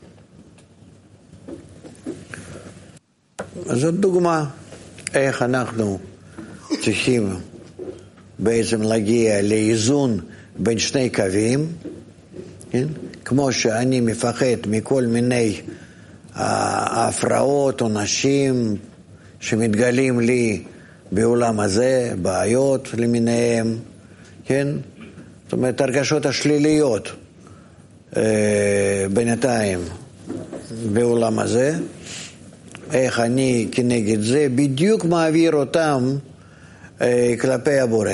זאת דוגמה איך אנחנו צריכים בעצם להגיע לאיזון בין שני קווים, כן? כמו שאני מפחד מכל מיני ההפרעות או נשים שמתגלים לי בעולם הזה, בעיות למיניהם, כן? זאת אומרת, הרגשות השליליות אה, בינתיים בעולם הזה, איך אני כנגד זה בדיוק מעביר אותם אה, כלפי הבורא.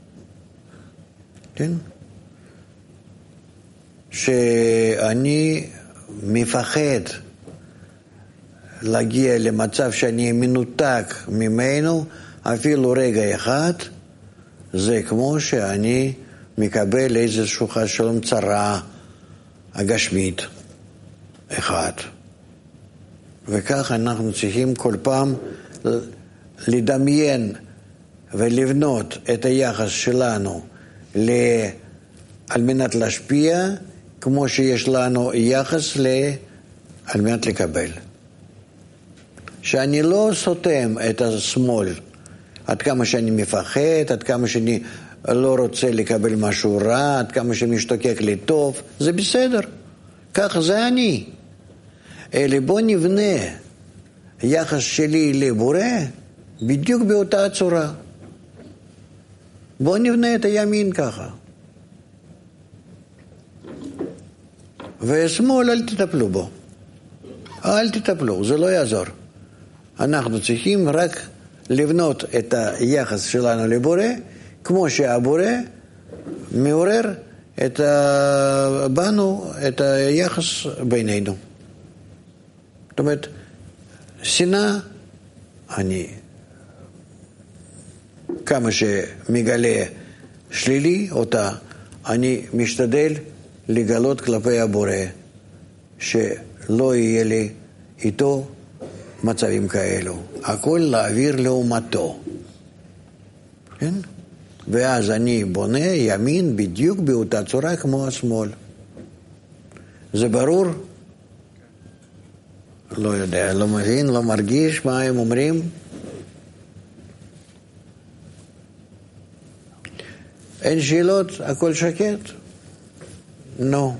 כן? שאני מפחד להגיע למצב שאני מנותק ממנו אפילו רגע אחד, זה כמו שאני מקבל איזשהו חס ושלום צרה הגשמית אחד. וכך אנחנו צריכים כל פעם לדמיין ולבנות את היחס שלנו על מנת להשפיע כמו שיש לנו יחס ל... על מנת לקבל. שאני לא סותם את השמאל, עד כמה שאני מפחד, עד כמה שאני לא רוצה לקבל משהו רע, עד כמה שמשתוקק לי טוב, זה בסדר. ככה זה אני. אלא בוא נבנה יחס שלי לבורא בדיוק באותה צורה. בוא נבנה את הימין ככה. ושמאל אל תטפלו בו. אל תטפלו, זה לא יעזור. אנחנו צריכים רק לבנות את היחס שלנו לבורא, כמו שהבורא מעורר את ה... בנו את היחס בינינו. זאת אומרת, שנאה, אני כמה שמגלה שלילי אותה, אני משתדל לגלות כלפי הבורא, שלא יהיה לי איתו מצבים כאלו. הכל להעביר לעומתו. כן? ואז אני בונה ימין בדיוק באותה צורה כמו השמאל. זה ברור? לא יודע, לא מבין, לא מרגיש מה הם אומרים. אין שאלות, הכל שקט? לא.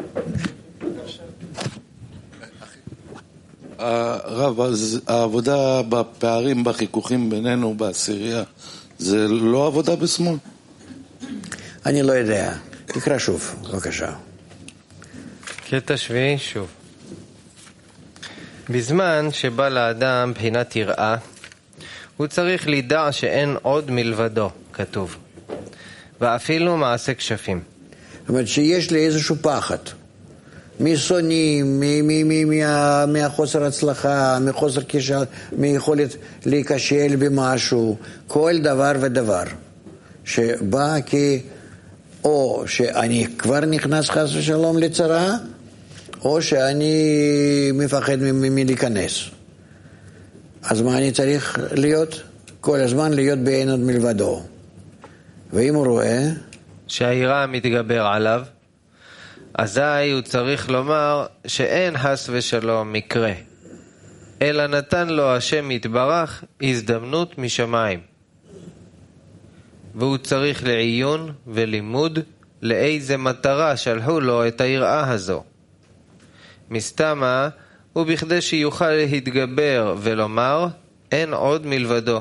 הרב, אז העבודה בפערים, בחיכוכים בינינו, בעשירייה, זה לא עבודה בשמאל? אני לא יודע. תקרא שוב, בבקשה. קטע שביעי שוב. בזמן שבא לאדם בחינת יראה, הוא צריך לדע שאין עוד מלבדו, כתוב. ואפילו מעשה כשפים. זאת אומרת שיש לי איזשהו פחד. משונאים, מהחוסר הצלחה, מחוסר כשל, מיכולת להיכשל במשהו, כל דבר ודבר שבא כי או שאני כבר נכנס חס ושלום לצרה, או שאני מפחד מלהיכנס. אז מה אני צריך להיות? כל הזמן להיות באין עוד מלבדו. ואם הוא רואה שהיראה מתגבר עליו, אזי הוא צריך לומר שאין חס ושלום מקרה, אלא נתן לו השם יתברך הזדמנות משמיים. והוא צריך לעיון ולימוד לאיזה מטרה שלחו לו את היראה הזו. מסתמה הוא בכדי שיוכל להתגבר ולומר אין עוד מלבדו.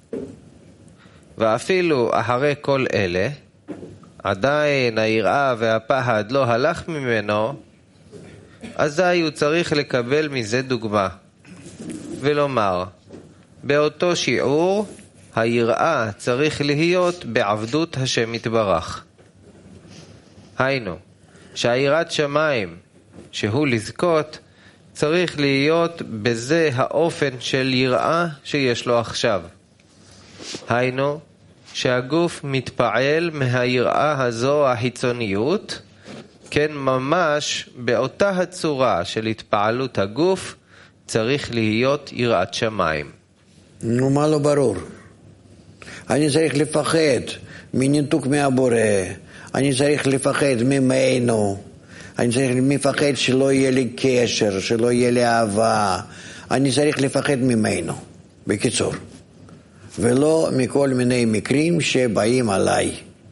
ואפילו אחרי כל אלה עדיין היראה והפחד לא הלך ממנו, אזי הוא צריך לקבל מזה דוגמה ולומר באותו שיעור היראה צריך להיות בעבדות השם יתברך. היינו שהיראת שמיים שהוא לזכות צריך להיות בזה האופן של יראה שיש לו עכשיו. היינו שהגוף מתפעל מהיראה הזו החיצוניות, כן ממש באותה הצורה של התפעלות הגוף צריך להיות יראת שמיים. נו, מה לא ברור? אני צריך לפחד מניתוק מהבורא, אני צריך לפחד ממנו, אני צריך לפחד שלא יהיה לי קשר, שלא יהיה לי אהבה, אני צריך לפחד ממנו, בקיצור. ולא מכל מיני מקרים שבאים עליי.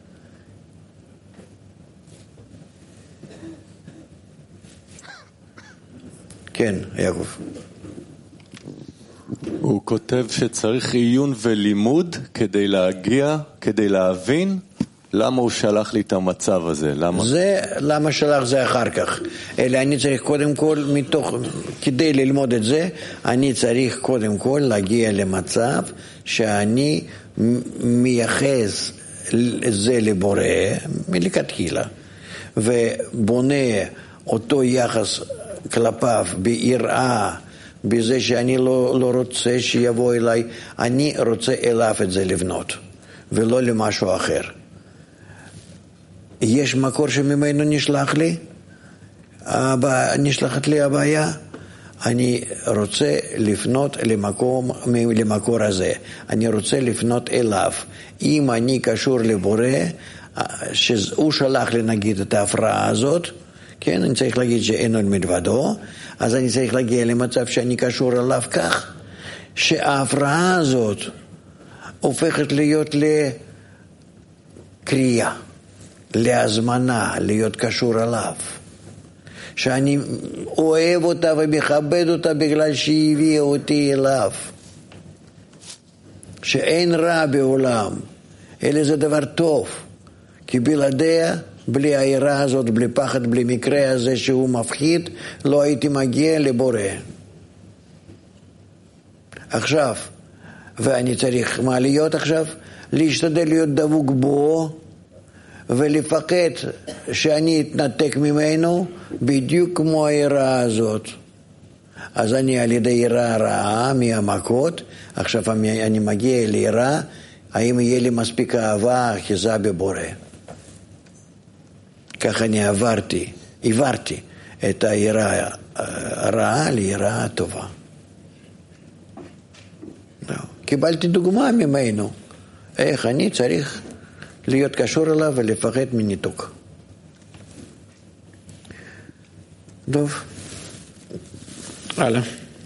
כן, יעקב. הוא כותב שצריך עיון ולימוד כדי להגיע, כדי להבין למה הוא שלח לי את המצב הזה. למה? זה, למה שלח זה אחר כך. אלא אני צריך קודם כל, מתוך, כדי ללמוד את זה, אני צריך קודם כל להגיע למצב שאני מייחס זה לבורא מלכתחילה, ובונה אותו יחס כלפיו ביראה, בזה שאני לא, לא רוצה שיבוא אליי, אני רוצה אליו את זה לבנות, ולא למשהו אחר. יש מקור שממנו נשלח לי, נשלחת לי הבעיה, אני רוצה לפנות למקום, למקור הזה, אני רוצה לפנות אליו. אם אני קשור לבורא, שהוא שלח לי נגיד את ההפרעה הזאת, כן, אני צריך להגיד שאין עוד מלבדו, אז אני צריך להגיע למצב שאני קשור אליו כך, שההפרעה הזאת הופכת להיות לקריאה, להזמנה, להיות קשור אליו. שאני אוהב אותה ומכבד אותה בגלל שהיא הביאה אותי אליו. שאין רע בעולם, אלא זה דבר טוב. כי בלעדיה, בלי העירה הזאת, בלי פחד, בלי מקרה הזה שהוא מפחיד, לא הייתי מגיע לבורא. עכשיו, ואני צריך מה להיות עכשיו? להשתדל להיות דבוק בו, ולפחד שאני אתנתק ממנו, בדיוק כמו העירה הזאת. אז אני על ידי עירה רעה מהמכות, עכשיו אני מגיע לעירה, האם יהיה לי מספיק אהבה, אחיזה בבורא. כך אני עברתי, עברתי את העירה הרעה לעירה הטובה. קיבלתי דוגמה ממנו, איך אני צריך להיות קשור אליו ולפחד מניתוק. טוב. הלאה.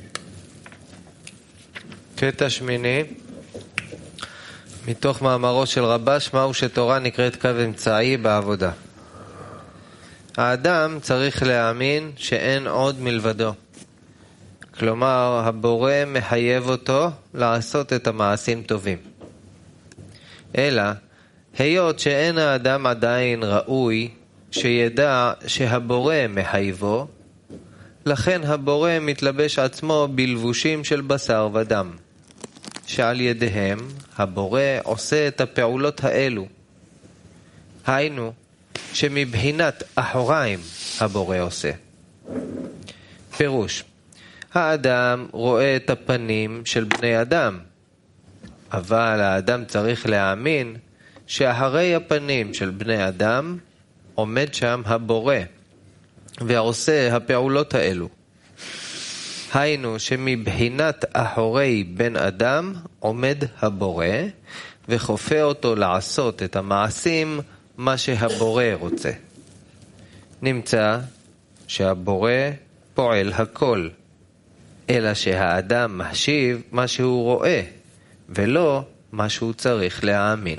קטע שמיני, מתוך מאמרו של רבש, מהו שתורה נקראת קו אמצעי בעבודה. האדם צריך להאמין שאין עוד מלבדו. כלומר, הבורא מחייב אותו לעשות את המעשים טובים. אלא, היות שאין האדם עדיין ראוי שידע שהבורא מחייבו, לכן הבורא מתלבש עצמו בלבושים של בשר ודם, שעל ידיהם הבורא עושה את הפעולות האלו. היינו, שמבחינת אחוריים הבורא עושה. פירוש, האדם רואה את הפנים של בני אדם, אבל האדם צריך להאמין שאחרי הפנים של בני אדם עומד שם הבורא ועושה הפעולות האלו. היינו שמבחינת אחורי בן אדם עומד הבורא וכופה אותו לעשות את המעשים מה שהבורא רוצה. נמצא שהבורא פועל הכל, אלא שהאדם מחשיב מה שהוא רואה ולא מה שהוא צריך להאמין.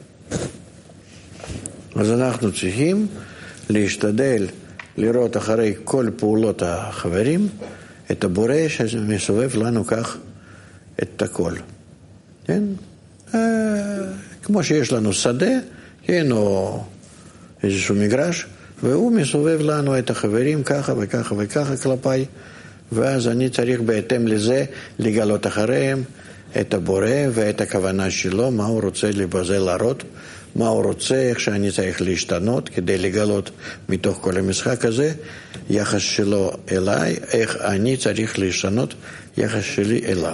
אז אנחנו צריכים להשתדל לראות אחרי כל פעולות החברים את הבורא שמסובב לנו כך את הכל. כן? כמו שיש לנו שדה, כן, או איזשהו מגרש, והוא מסובב לנו את החברים ככה וככה וככה כלפיי, ואז אני צריך בהתאם לזה לגלות אחריהם את הבורא ואת הכוונה שלו, מה הוא רוצה לבזה להראות, מה הוא רוצה, איך שאני צריך להשתנות כדי לגלות מתוך כל המשחק הזה, יחס שלו אליי, איך אני צריך להשתנות, יחס שלי אליו.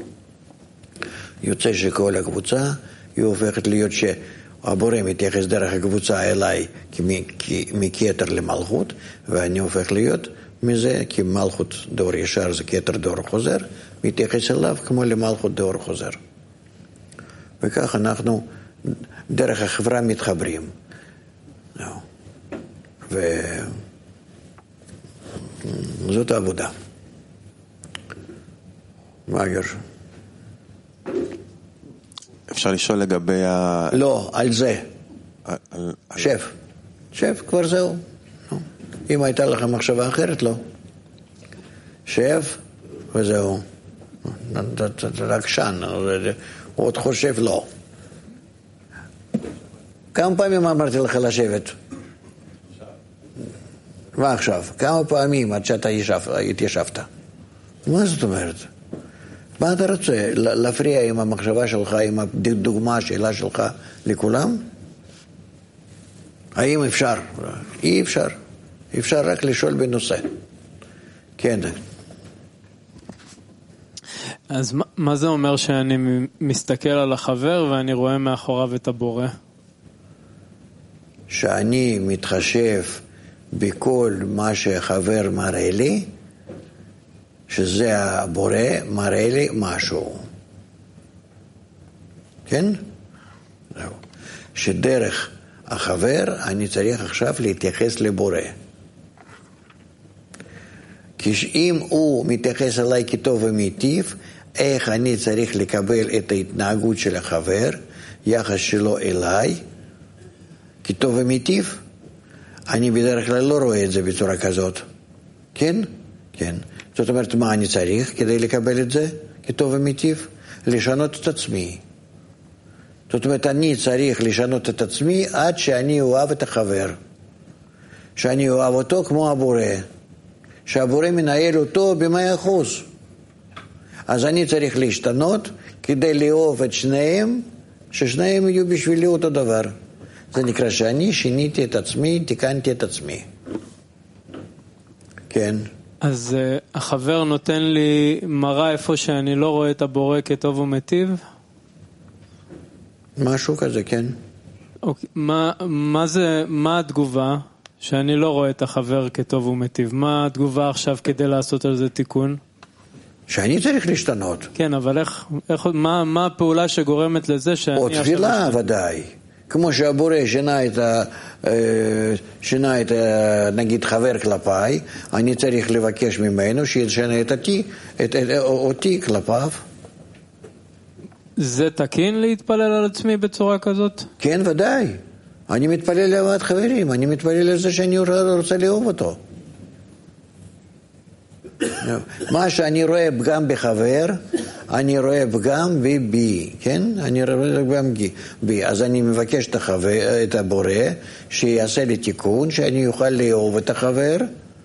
יוצא שכל הקבוצה היא הופכת להיות שהבורא מתייחס דרך הקבוצה אליי מכתר למלכות, ואני הופך להיות מזה, כי מלכות דור ישר זה כתר דור חוזר, מתייחס אליו כמו למלכות דור חוזר. וכך אנחנו דרך החברה מתחברים. וזאת העבודה. מה גרש? אפשר לשאול לגבי ה... לא, על זה. על... שב. שב, כבר זהו. אם הייתה לך מחשבה אחרת, לא. שב, וזהו. רגשן, הוא עוד חושב לא. כמה פעמים אמרתי לך לשבת? מה עכשיו? כמה פעמים עד שאתה התיישבת? מה זאת אומרת? מה אתה רוצה? להפריע עם המחשבה שלך, עם הדוגמה, השאלה שלך לכולם? האם אפשר? אי אפשר. אפשר רק לשאול בנושא. כן. אז מה, מה זה אומר שאני מסתכל על החבר ואני רואה מאחוריו את הבורא? שאני מתחשב בכל מה שחבר מראה לי, שזה הבורא מראה לי משהו. כן? זהו. שדרך החבר אני צריך עכשיו להתייחס לבורא. אם הוא מתייחס אליי כטוב ומיטיב, איך אני צריך לקבל את ההתנהגות של החבר, יחס שלו אליי, כטוב ומיטיב? אני בדרך כלל לא רואה את זה בצורה כזאת. כן? כן. זאת אומרת, מה אני צריך כדי לקבל את זה כטוב ומיטיב? לשנות את עצמי. זאת אומרת, אני צריך לשנות את עצמי עד שאני אוהב את החבר. שאני אוהב אותו כמו הבורא. שהבורא מנהל אותו במאה אחוז. אז אני צריך להשתנות כדי לאהוב את שניהם, ששניהם יהיו בשבילי אותו דבר. זה נקרא שאני שיניתי את עצמי, תיקנתי את עצמי. כן. אז uh, החבר נותן לי מראה איפה שאני לא רואה את הבורא כטוב ומטיב? משהו כזה, כן. אוקיי. מה, מה זה, מה התגובה שאני לא רואה את החבר כטוב ומטיב? מה התגובה עכשיו כדי לעשות על זה תיקון? שאני צריך להשתנות. כן, אבל איך, איך, מה, מה הפעולה שגורמת לזה שאני... או תפילה, ודאי. כמו שהבורא שינה את, ה, שינה את ה, נגיד חבר כלפיי, אני צריך לבקש ממנו שישנה את אותי, את, את, אותי כלפיו. זה תקין להתפלל על עצמי בצורה כזאת? כן, ודאי. אני מתפלל לאהבת חברים, אני מתפלל על זה שאני רוצה לאהוב אותו. מה שאני רואה פגם בחבר, אני רואה פגם בי, כן? אני רואה פגם בי. אז אני מבקש את החבר, את הבורא, שיעשה לי תיקון, שאני יוכל לאהוב את החבר,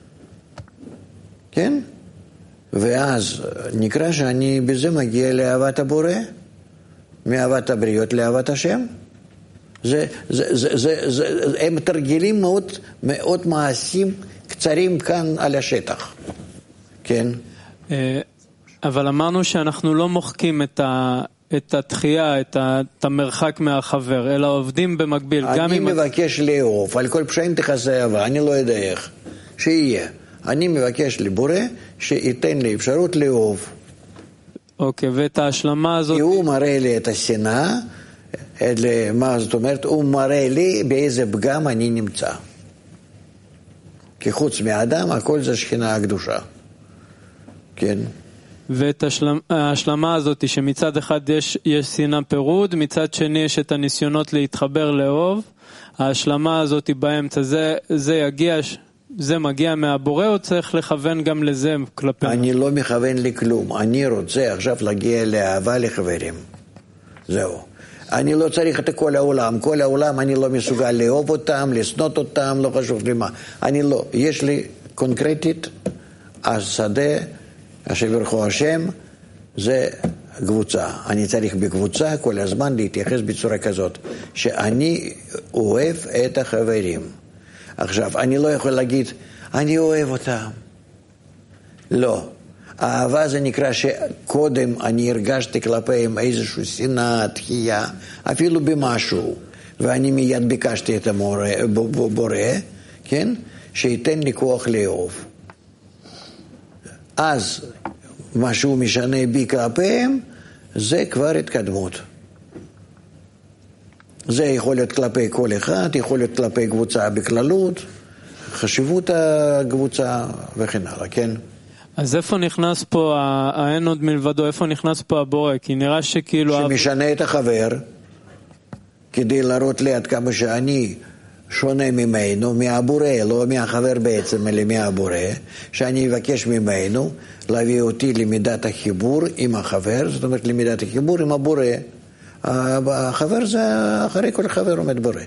כן? ואז נקרא שאני בזה מגיע לאהבת הבורא, מאהבת הבריות לאהבת השם. זה, זה, זה, זה, זה, הם תרגילים מאוד, מאוד מעשים קצרים כאן על השטח. כן. אבל אמרנו שאנחנו לא מוחקים את ה את התחייה, את, ה, את המרחק מהחבר, אלא עובדים במקביל. אני מבקש לאהוב, על כל פשעים תכסה אהבה, אני לא יודע איך, שיהיה. אני מבקש לבורא שייתן לי אפשרות לאהוב. אוקיי, ואת ההשלמה הזאת... כי הוא מראה לי את השנאה, מה זאת אומרת? הוא מראה לי באיזה פגם אני נמצא. כי חוץ מהאדם, הכל זה שכינה הקדושה. כן. ואת השלמה, ההשלמה הזאת שמצד אחד יש, יש שנאה פירוד, מצד שני יש את הניסיונות להתחבר לאהוב, ההשלמה הזאת באמצע, זה, זה יגיע, זה מגיע מהבורא או צריך לכוון גם לזה כלפי? אני לא מכוון לכלום, אני רוצה עכשיו להגיע לאהבה לחברים. זהו. אני לא צריך את כל העולם, כל העולם אני לא מסוגל לאהוב אותם, לסנות אותם, לא חשוב לי מה. אני לא, יש לי קונקרטית, השדה, אשר יברכו השם, זה קבוצה. אני צריך בקבוצה כל הזמן להתייחס בצורה כזאת, שאני אוהב את החברים. עכשיו, אני לא יכול להגיד, אני אוהב אותם. לא. האהבה זה נקרא שקודם אני הרגשתי כלפיהם איזושהי שנאה, תחייה, אפילו במשהו, ואני מיד ביקשתי את הבורא, כן? שייתן לי כוח לאהוב. אז משהו משנה בי כלפיהם, זה כבר התקדמות. זה יכול להיות כלפי כל אחד, יכול להיות כלפי קבוצה בכללות, חשיבות הקבוצה וכן הלאה, כן? אז איפה נכנס פה האין עוד מלבדו, איפה נכנס פה הבורא? כי נראה שכאילו... שמשנה את החבר, כדי להראות לי עד כמה שאני שונה ממנו, מהבורא, לא מהחבר בעצם, אלא מהבורא, שאני אבקש ממנו להביא אותי למידת החיבור עם החבר, זאת אומרת למידת החיבור עם הבורא. החבר זה, אחרי כל חבר עומד בורא.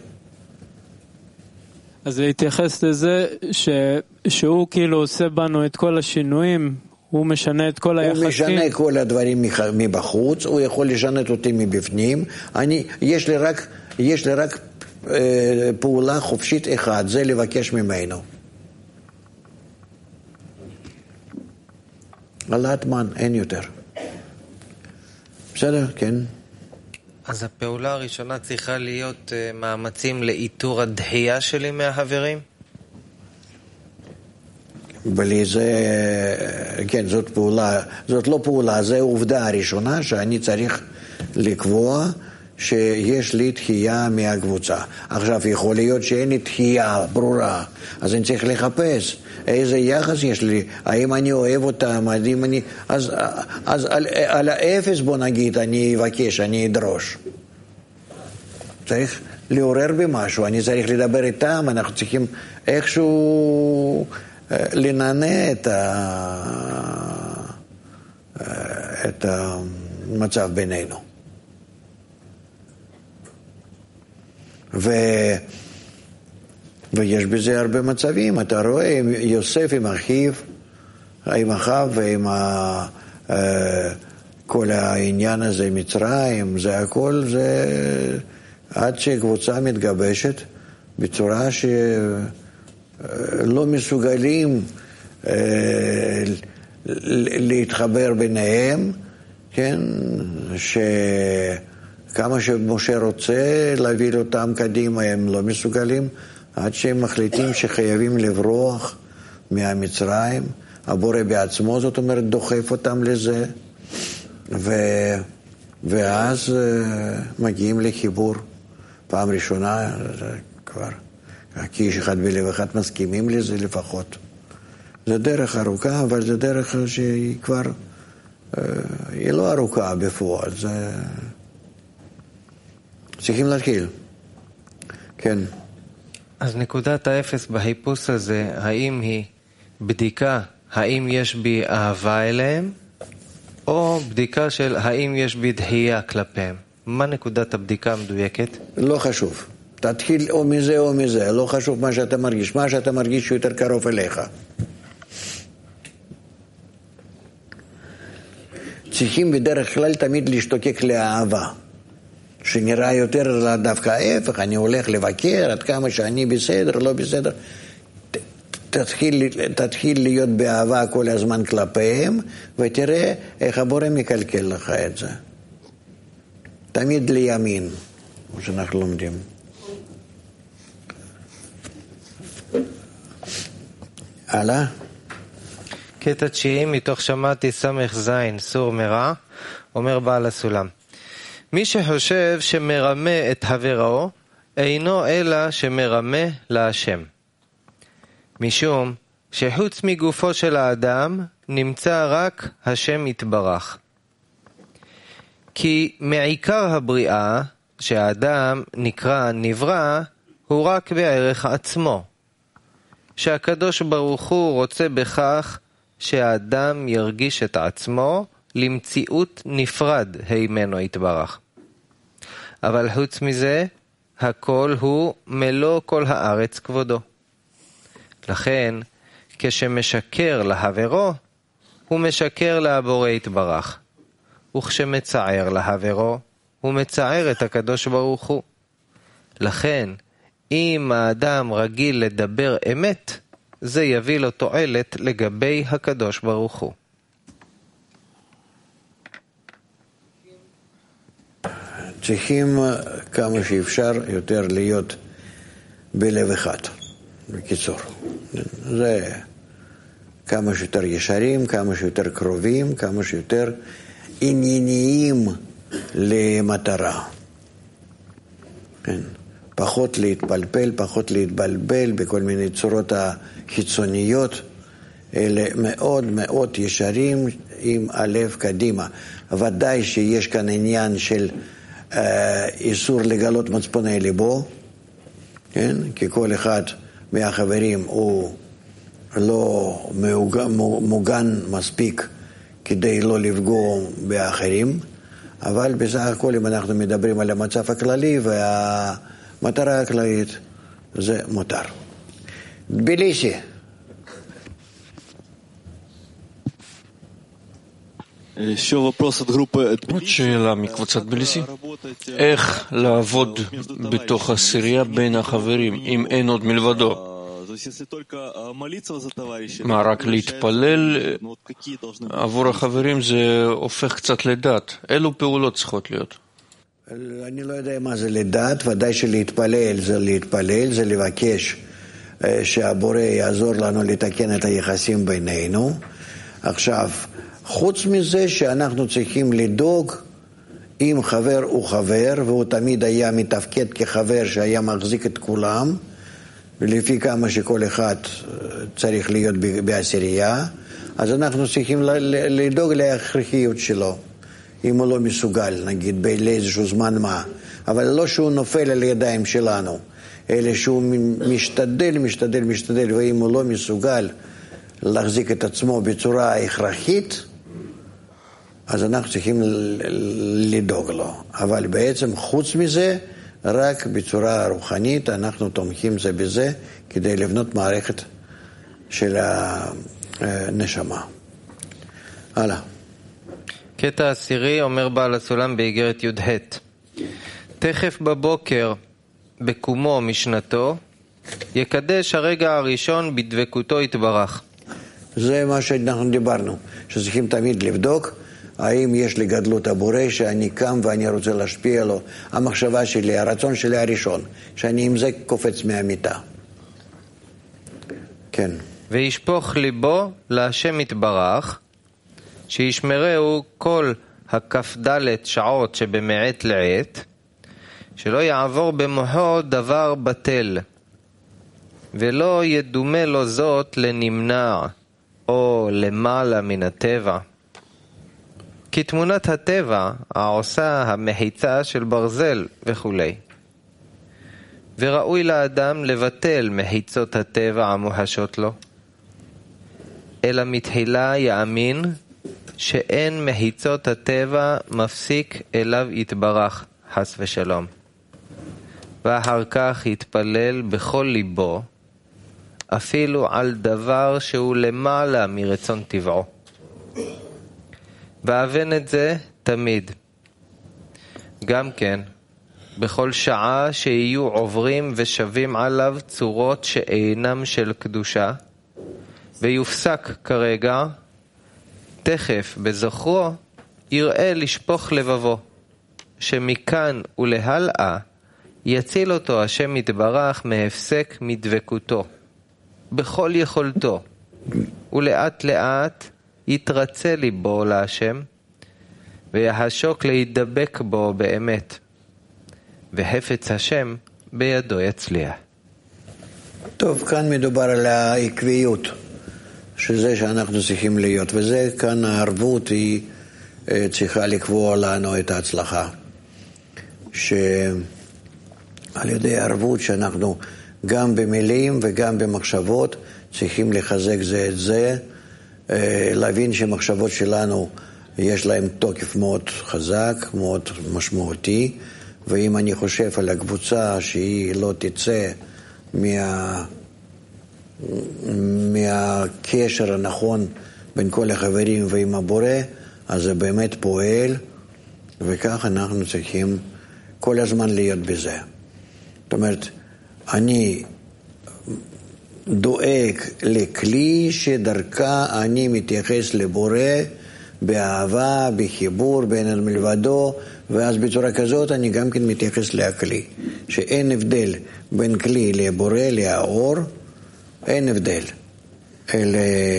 אז להתייחס לזה ש... שהוא כאילו עושה בנו את כל השינויים, הוא משנה את כל היחסים. הוא משנה כל הדברים מבחוץ, הוא יכול לשנות אותי מבפנים. אני, יש לי רק, יש לי רק אה, פעולה חופשית אחת, זה לבקש ממנו. עלת מן, אין יותר. בסדר, כן. אז הפעולה הראשונה צריכה להיות uh, מאמצים לאיתור הדחייה שלי מהחברים? בלי זה, כן, זאת פעולה, זאת לא פעולה, זה עובדה הראשונה שאני צריך לקבוע שיש לי דחייה מהקבוצה. עכשיו, יכול להיות שאין לי דחייה ברורה, אז אני צריך לחפש איזה יחס יש לי, האם אני אוהב אותם, האם אני... אז, אז על, על האפס, בוא נגיד, אני אבקש, אני אדרוש. צריך לעורר במשהו, אני צריך לדבר איתם, אנחנו צריכים איכשהו לנענע את, ה... את המצב בינינו. ו... ויש בזה הרבה מצבים, אתה רואה יוסף עם אחיו, עם אחיו ועם ה... כל העניין הזה, מצרים, זה הכל, זה עד שקבוצה מתגבשת בצורה שלא מסוגלים להתחבר ביניהם, כן, שכמה שמשה רוצה להביא אותם קדימה, הם לא מסוגלים, עד שהם מחליטים שחייבים לברוח מהמצרים, הבורא בעצמו, זאת אומרת, דוחף אותם לזה, ו... ואז מגיעים לחיבור. פעם ראשונה, כבר, כי איש אחד בלב אחד מסכימים לזה לפחות. זה דרך ארוכה, אבל זה דרך שהיא כבר, היא לא ארוכה בפועל, זה... צריכים להתחיל. כן. אז נקודת האפס בהיפוס הזה, האם היא בדיקה, האם יש בי אהבה אליהם, או בדיקה של האם יש בי דחייה כלפיהם? מה נקודת הבדיקה המדויקת? לא חשוב. תתחיל או מזה או מזה, לא חשוב מה שאתה מרגיש, מה שאתה מרגיש יותר קרוב אליך. צריכים בדרך כלל תמיד להשתוקק לאהבה. שנראה יותר דווקא ההפך, אני הולך לבקר עד כמה שאני בסדר, לא בסדר. תתחיל, תתחיל להיות באהבה כל הזמן כלפיהם, ותראה איך הבורא מקלקל לך את זה. תמיד לימין, כמו שאנחנו לומדים. הלאה? קטע תשיעי מתוך שמעתי סמך זין, סור מרע, אומר בעל הסולם. מי שחושב שמרמה את חברו, אינו אלא שמרמה להשם. משום שחוץ מגופו של האדם, נמצא רק השם יתברך. כי מעיקר הבריאה, שהאדם נקרא נברא, הוא רק בערך עצמו. שהקדוש ברוך הוא רוצה בכך שהאדם ירגיש את עצמו למציאות נפרד הימנו יתברך. אבל חוץ מזה, הכל הוא מלוא כל הארץ כבודו. לכן, כשמשקר לחברו, הוא משקר לבורא יתברך. וכשמצער לחברו, הוא מצער את הקדוש ברוך הוא. לכן, אם האדם רגיל לדבר אמת, זה יביא לו תועלת לגבי הקדוש ברוך הוא. צריכים כמה שאפשר יותר להיות בלב אחד, בקיצור. זה כמה שיותר ישרים, כמה שיותר קרובים, כמה שיותר ענייניים למטרה. כן. פחות להתפלפל, פחות להתבלבל בכל מיני צורות החיצוניות, אלה מאוד מאוד ישרים עם הלב קדימה. ודאי שיש כאן עניין של אה, איסור לגלות מצפוני ליבו, כן? כי כל אחד מהחברים הוא לא מוגן, מוגן מספיק כדי לא לפגוע באחרים, אבל בסך הכל אם אנחנו מדברים על המצב הכללי והמטרה הכללית, זה מותר. תביליסי. עוד שאלה מקבוצת תביליסי. איך לעבוד בתוך עשירייה בין החברים אם אין עוד מלבדו? מה, רק להתפלל עבור החברים זה הופך קצת לדת? אילו פעולות צריכות להיות? אני לא יודע מה זה לדת, ודאי שלהתפלל זה להתפלל, זה לבקש שהבורא יעזור לנו לתקן את היחסים בינינו. עכשיו, חוץ מזה שאנחנו צריכים לדאוג אם חבר הוא חבר, והוא תמיד היה מתפקד כחבר שהיה מחזיק את כולם, ולפי כמה שכל אחד צריך להיות בעשירייה, אז אנחנו צריכים לדאוג להכרחיות שלו, אם הוא לא מסוגל, נגיד, לאיזשהו זמן מה. אבל לא שהוא נופל על ידיים שלנו, אלא שהוא משתדל, משתדל, משתדל, ואם הוא לא מסוגל להחזיק את עצמו בצורה הכרחית, אז אנחנו צריכים לדאוג לו. אבל בעצם חוץ מזה, רק בצורה רוחנית אנחנו תומכים זה בזה, כדי לבנות מערכת של הנשמה. הלאה. קטע עשירי, אומר בעל הסולם באיגרת י"ה. תכף בבוקר, בקומו משנתו, יקדש הרגע הראשון בדבקותו יתברך. זה מה שאנחנו דיברנו, שצריכים תמיד לבדוק האם יש לי גדלות הבורא שאני קם ואני רוצה להשפיע לו. המחשבה שלי, הרצון שלי הראשון, שאני עם זה קופץ מהמיטה. כן. וישפוך ליבו להשם יתברך, שישמרהו כל הכף דלת שעות שבמעת לעת, שלא יעבור במוחו דבר בטל, ולא ידומה לו זאת לנמנע או למעלה מן הטבע. כי תמונת הטבע העושה המחיצה של ברזל וכו'. וראוי לאדם לבטל מחיצות הטבע המוחשות לו, אלא מתחילה יאמין שאין מחיצות הטבע מפסיק אליו יתברך חס ושלום. ואחר כך יתפלל בכל ליבו, אפילו על דבר שהוא למעלה מרצון טבעו. ואבן את זה תמיד. גם כן, בכל שעה שיהיו עוברים ושבים עליו צורות שאינם של קדושה, ויופסק כרגע, תכף בזוכרו יראה לשפוך לבבו, שמכאן ולהלאה יציל אותו השם יתברך מהפסק מדבקותו, בכל יכולתו, ולאט לאט יתרצה ליבו להשם, ויחשוק להידבק בו באמת, והפץ השם בידו יצליח. טוב, כאן מדובר על העקביות, שזה שאנחנו צריכים להיות, וזה כאן הערבות היא צריכה לקבוע לנו את ההצלחה. שעל ידי הערבות שאנחנו גם במילים וגם במחשבות צריכים לחזק זה את זה, להבין שמחשבות שלנו יש להם תוקף מאוד חזק, מאוד משמעותי, ואם אני חושב על הקבוצה שהיא לא תצא מה, מהקשר הנכון בין כל החברים ועם הבורא, אז זה באמת פועל, וכך אנחנו צריכים כל הזמן להיות בזה. זאת אומרת, אני דואג לכלי שדרכה אני מתייחס לבורא באהבה, בחיבור, בין מלבדו, ואז בצורה כזאת אני גם כן מתייחס לכלי. שאין הבדל בין כלי לבורא, לאור, אין הבדל. אלא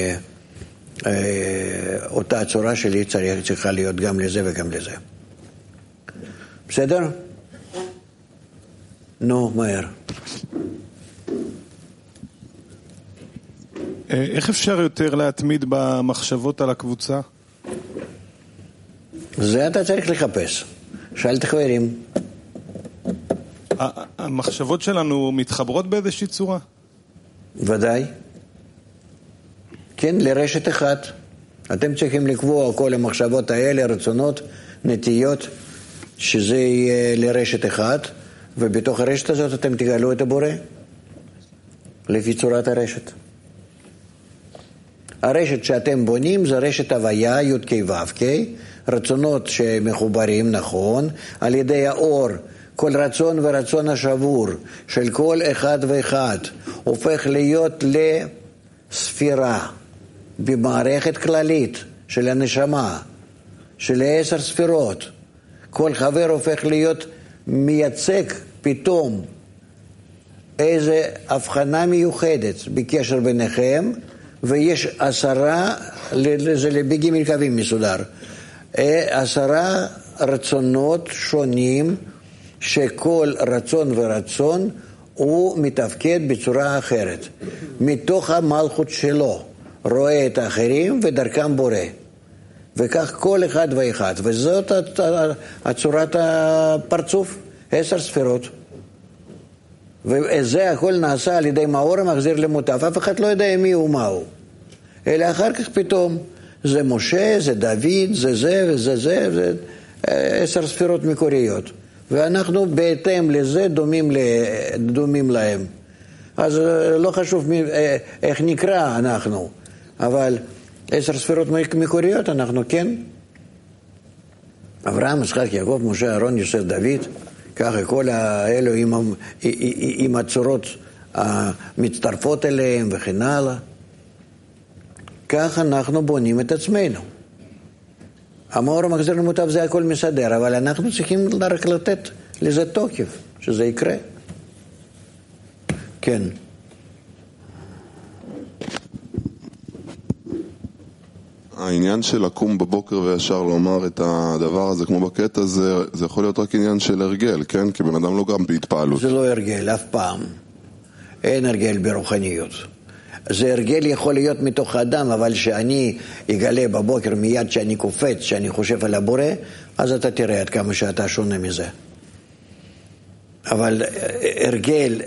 אותה הצורה שלי צריכה להיות גם לזה וגם לזה. בסדר? נו, מהר. איך אפשר יותר להתמיד במחשבות על הקבוצה? זה אתה צריך לחפש. שאל את חברים. המחשבות שלנו מתחברות באיזושהי צורה? ודאי. כן, לרשת אחת. אתם צריכים לקבוע כל המחשבות האלה, רצונות, נטיות, שזה יהיה לרשת אחת, ובתוך הרשת הזאת אתם תגלו את הבורא, לפי צורת הרשת. הרשת שאתם בונים זה רשת הוויה, י' כ' ו' כ', רצונות שמחוברים נכון, על ידי האור, כל רצון ורצון השבור של כל אחד ואחד, הופך להיות לספירה, במערכת כללית של הנשמה, של עשר ספירות. כל חבר הופך להיות מייצג פתאום איזו הבחנה מיוחדת בקשר ביניכם, ויש עשרה, זה בגימל קווים מסודר, עשרה רצונות שונים, שכל רצון ורצון הוא מתפקד בצורה אחרת. מתוך המלכות שלו רואה את האחרים ודרכם בורא. וכך כל אחד ואחד. וזאת הצורת הפרצוף, עשר ספירות. וזה הכל נעשה על ידי מאור המחזיר למוטב. אף אחד לא יודע מי הוא מהו. אלא אחר כך פתאום, זה משה, זה דוד, זה זה וזה זה, זה עשר ספירות מקוריות. ואנחנו בהתאם לזה דומים, דומים להם. אז לא חשוב מי, איך נקרא אנחנו, אבל עשר ספירות מקוריות אנחנו כן. אברהם, יצחק, יעקב, משה, אהרון, יוסף, דוד, ככה כל האלו עם, עם הצורות המצטרפות אליהם וכן הלאה. כך אנחנו בונים את עצמנו. המאור המחזיר למוטב זה הכל מסדר, אבל אנחנו צריכים רק לתת לזה תוקף, שזה יקרה. כן. העניין של לקום בבוקר וישר לומר את הדבר הזה כמו בקטע הזה, זה יכול להיות רק עניין של הרגל, כן? כי בן אדם לא גם בהתפעלות. זה לא הרגל, אף פעם. אין הרגל ברוחניות. זה הרגל יכול להיות מתוך האדם, אבל שאני אגלה בבוקר מיד שאני קופץ, שאני חושב על הבורא, אז אתה תראה עד כמה שאתה שונה מזה. אבל הרגל,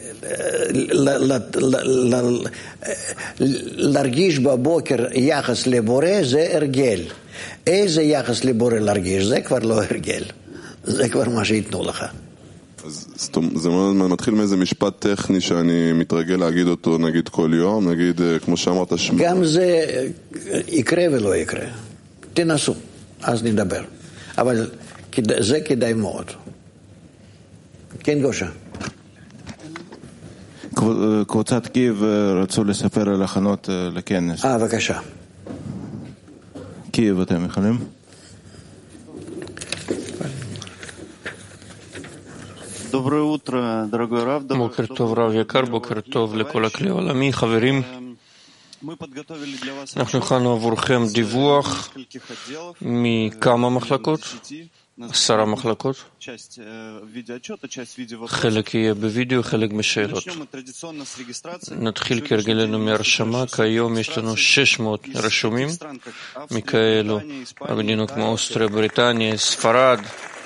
להרגיש בבוקר יחס לבורא, זה הרגל. איזה יחס לבורא להרגיש? זה כבר לא הרגל. זה כבר מה שיתנו לך. אז זה מתחיל מאיזה משפט טכני שאני מתרגל להגיד אותו, נגיד כל יום, נגיד כמו שאמרת שמה. גם זה יקרה ולא יקרה. תנסו, אז נדבר. אבל זה כדאי מאוד. כן, גושה. קבוצת קייב רצו לספר על הכנות לכנס. אה, בבקשה. קייב, אתם יכולים? בוקר טוב רב יקר, בוקר טוב לכל הכלי העולמי, חברים. אנחנו הכנו עבורכם דיווח מכמה מחלקות, עשרה מחלקות. חלק יהיה בווידאו, חלק בשאלות. נתחיל כרגלנו מהרשמה. כיום יש לנו שש מאות רשומים מכאלו המדינות כמו אוסטריה, בריטניה, ספרד.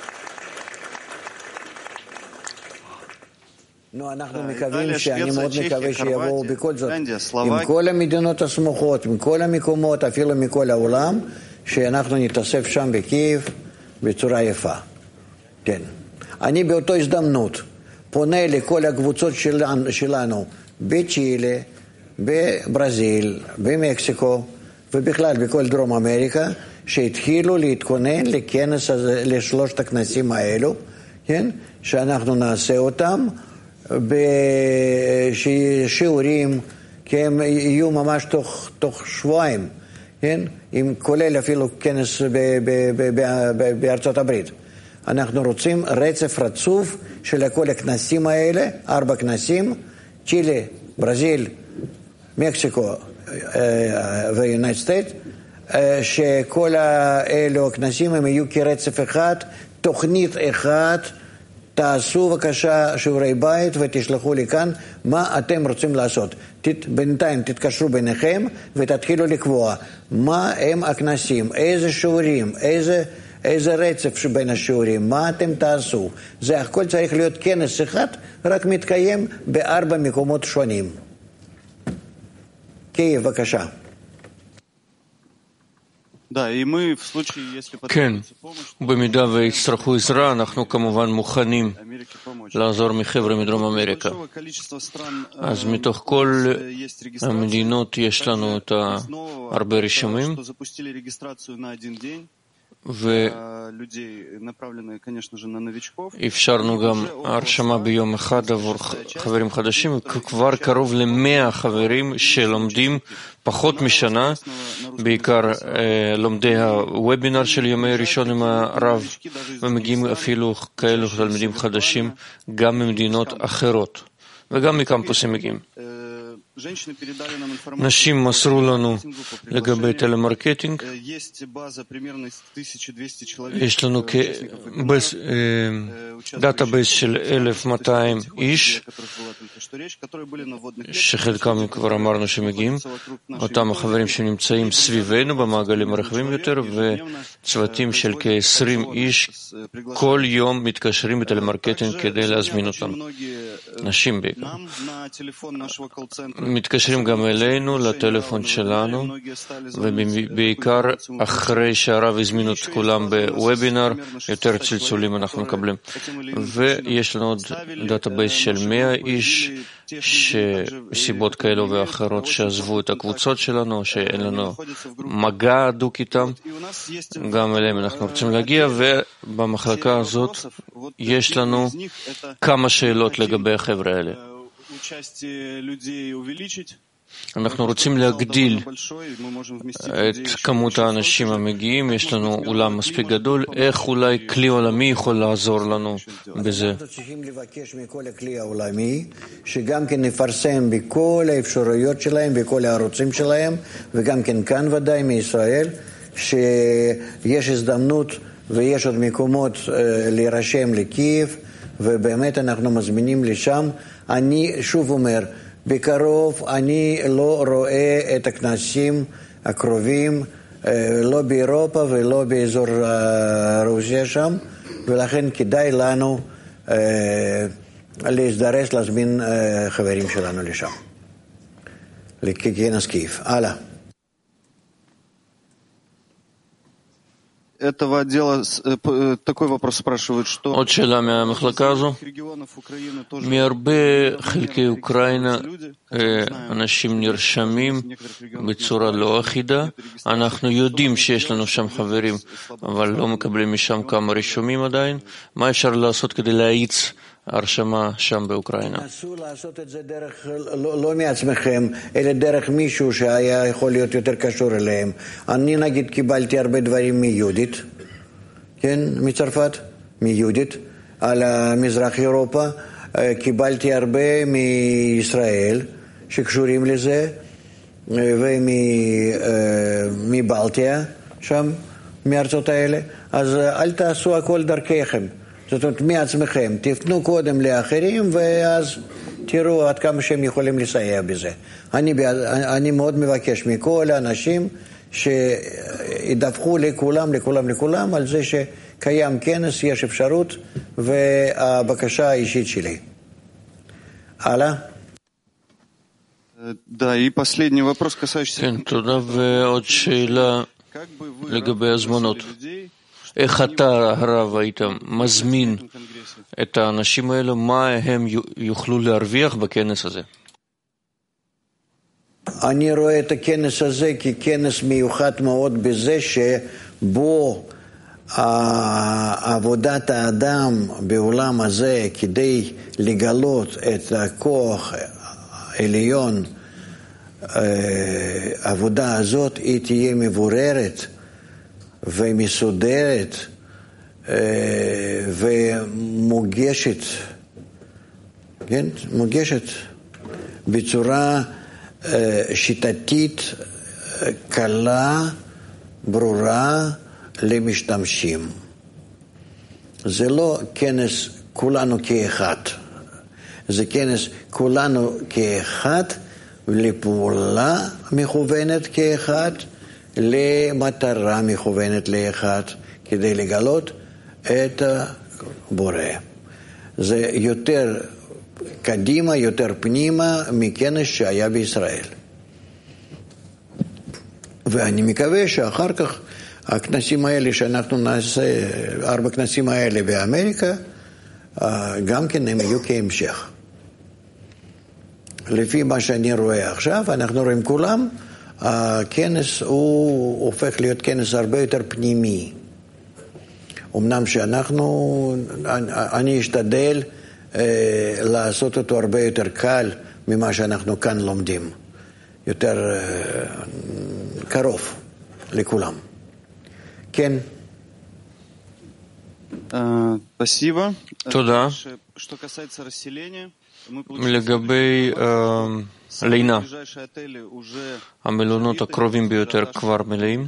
נו, אנחנו מקווים, שאני מאוד מקווה שיבואו בכל זאת, עם כל המדינות הסמוכות, עם כל המקומות, אפילו מכל העולם, שאנחנו נתאסף שם בקייב בצורה יפה. כן. אני באותו הזדמנות פונה לכל הקבוצות שלנו, שלנו בצ'ילה, בברזיל, במקסיקו, ובכלל בכל דרום אמריקה, שהתחילו להתכונן לכנס הזה, לשלושת הכנסים האלו, כן? שאנחנו נעשה אותם, בשיעורים, כי הם יהיו ממש תוך, תוך שבועיים, כן? עם כולל אפילו כנס ב, ב, ב, ב, ב, בארצות הברית. אנחנו רוצים רצף רצוף של כל הכנסים האלה, ארבע כנסים, צ'ילה, ברזיל, מקסיקו ויונייטד סטייט, שכל האלו הכנסים הם יהיו כרצף אחד, תוכנית אחת, תעשו בבקשה שיעורי בית ותשלחו לי כאן מה אתם רוצים לעשות. תת, בינתיים תתקשרו ביניכם ותתחילו לקבוע מה הם הכנסים, איזה שיעורים, איזה, איזה רצף שבין השיעורים, מה אתם תעשו. זה הכל צריך להיות כנס אחד, רק מתקיים בארבע מקומות שונים. קייב, בבקשה. כן, ובמידה ויצטרכו עזרה, אנחנו כמובן מוכנים לעזור מחבר'ה מדרום אמריקה. אז מתוך כל המדינות יש לנו את הרבה רישומים, ואפשרנו גם הרשמה ביום אחד עבור חברים חדשים, וכבר קרוב למאה חברים שלומדים פחות משנה, בעיקר לומדי הוובינר של ימי ראשון עם הרב, ומגיעים אפילו כאלו תלמידים חדשים גם ממדינות אחרות, וגם מקמפוסים מגיעים. נשים מסרו לנו לגבי טלמרקטינג. יש לנו דאטאבייס של אלף ומאתיים איש, שחלקם כבר אמרנו שמגיעים, אותם החברים שנמצאים סביבנו במעגלים הרחבים יותר, וצוותים של כ-עשרים איש כל יום מתקשרים בטלמרקטינג כדי להזמין אותם. נשים בעיקר. מתקשרים גם אלינו, לטלפון שלנו, ובעיקר אחרי שהרב הזמין את כולם בוובינר, יותר צלצולים אנחנו מקבלים. ויש לנו עוד דאטאבייס של מאה איש, שסיבות כאלו ואחרות שעזבו את הקבוצות שלנו, שאין לנו מגע הדוק איתם, גם אליהם אנחנו רוצים להגיע, ובמחלקה הזאת יש לנו כמה שאלות לגבי החבר'ה האלה. אנחנו רוצים להגדיל את כמות האנשים המגיעים, יש לנו אולם מספיק גדול, איך אולי כלי עולמי יכול לעזור לנו בזה? אנחנו צריכים לבקש מכל הכלי העולמי, שגם כן נפרסם בכל האפשרויות שלהם, בכל הערוצים שלהם, וגם כן כאן ודאי מישראל, שיש הזדמנות ויש עוד מקומות להירשם לקייב, ובאמת אנחנו מזמינים לשם. אני שוב אומר, בקרוב אני לא רואה את הכנסים הקרובים, לא באירופה ולא באזור רוסיה שם, ולכן כדאי לנו להזדרז להזמין חברים שלנו לשם, לכנס קייב. הלאה. עוד שאלה מהמחלקה הזו. מהרבה חלקי אוקראינה אנשים נרשמים בצורה לא אחידה. אנחנו יודעים שיש לנו שם חברים, אבל לא מקבלים משם כמה רישומים עדיין. מה אפשר לעשות כדי להאיץ הרשמה שם באוקראינה? אסור לעשות את זה דרך, לא, לא מעצמכם, אלא דרך מישהו שהיה יכול להיות יותר קשור אליהם. אני נגיד קיבלתי הרבה דברים מיהודית, כן, מצרפת, מיהודית, על מזרח אירופה, קיבלתי הרבה מישראל שקשורים לזה, ומבלטיה שם, מארצות האלה, אז אל תעשו הכל דרכיכם. זאת אומרת, מעצמכם, תפנו קודם לאחרים, ואז תראו עד כמה שהם יכולים לסייע בזה. אני, אני מאוד מבקש מכל האנשים שידווחו לכולם, לכולם, לכולם, על זה שקיים כנס, יש אפשרות, והבקשה האישית שלי. הלאה? כן, תודה. ועוד שאלה לגבי הזמנות. איך אתה, הרב, היית מזמין את האנשים האלו, מה הם יוכלו להרוויח בכנס הזה? אני רואה את הכנס הזה ככנס מיוחד מאוד בזה שבו עבודת האדם בעולם הזה כדי לגלות את הכוח העליון, העבודה הזאת היא תהיה מבוררת ומסודרת ומוגשת, כן? מוגשת בצורה שיטתית, קלה, ברורה למשתמשים. זה לא כנס כולנו כאחד, זה כנס כולנו כאחד לפעולה מכוונת כאחד, למטרה מכוונת לאחד, כדי לגלות את הבורא. זה יותר קדימה, יותר פנימה מכנס שהיה בישראל. ואני מקווה שאחר כך הכנסים האלה שאנחנו נעשה, ארבע כנסים האלה באמריקה, גם כן הם יהיו כהמשך. לפי מה שאני רואה עכשיו, אנחנו רואים כולם, הכנס הוא הופך להיות כנס הרבה יותר פנימי. אמנם שאנחנו, אני אשתדל אה, לעשות אותו הרבה יותר קל ממה שאנחנו כאן לומדים. יותר אה, קרוב לכולם. כן. תודה. לגבי לינה. המלונות הקרובים ביותר כבר מלאים.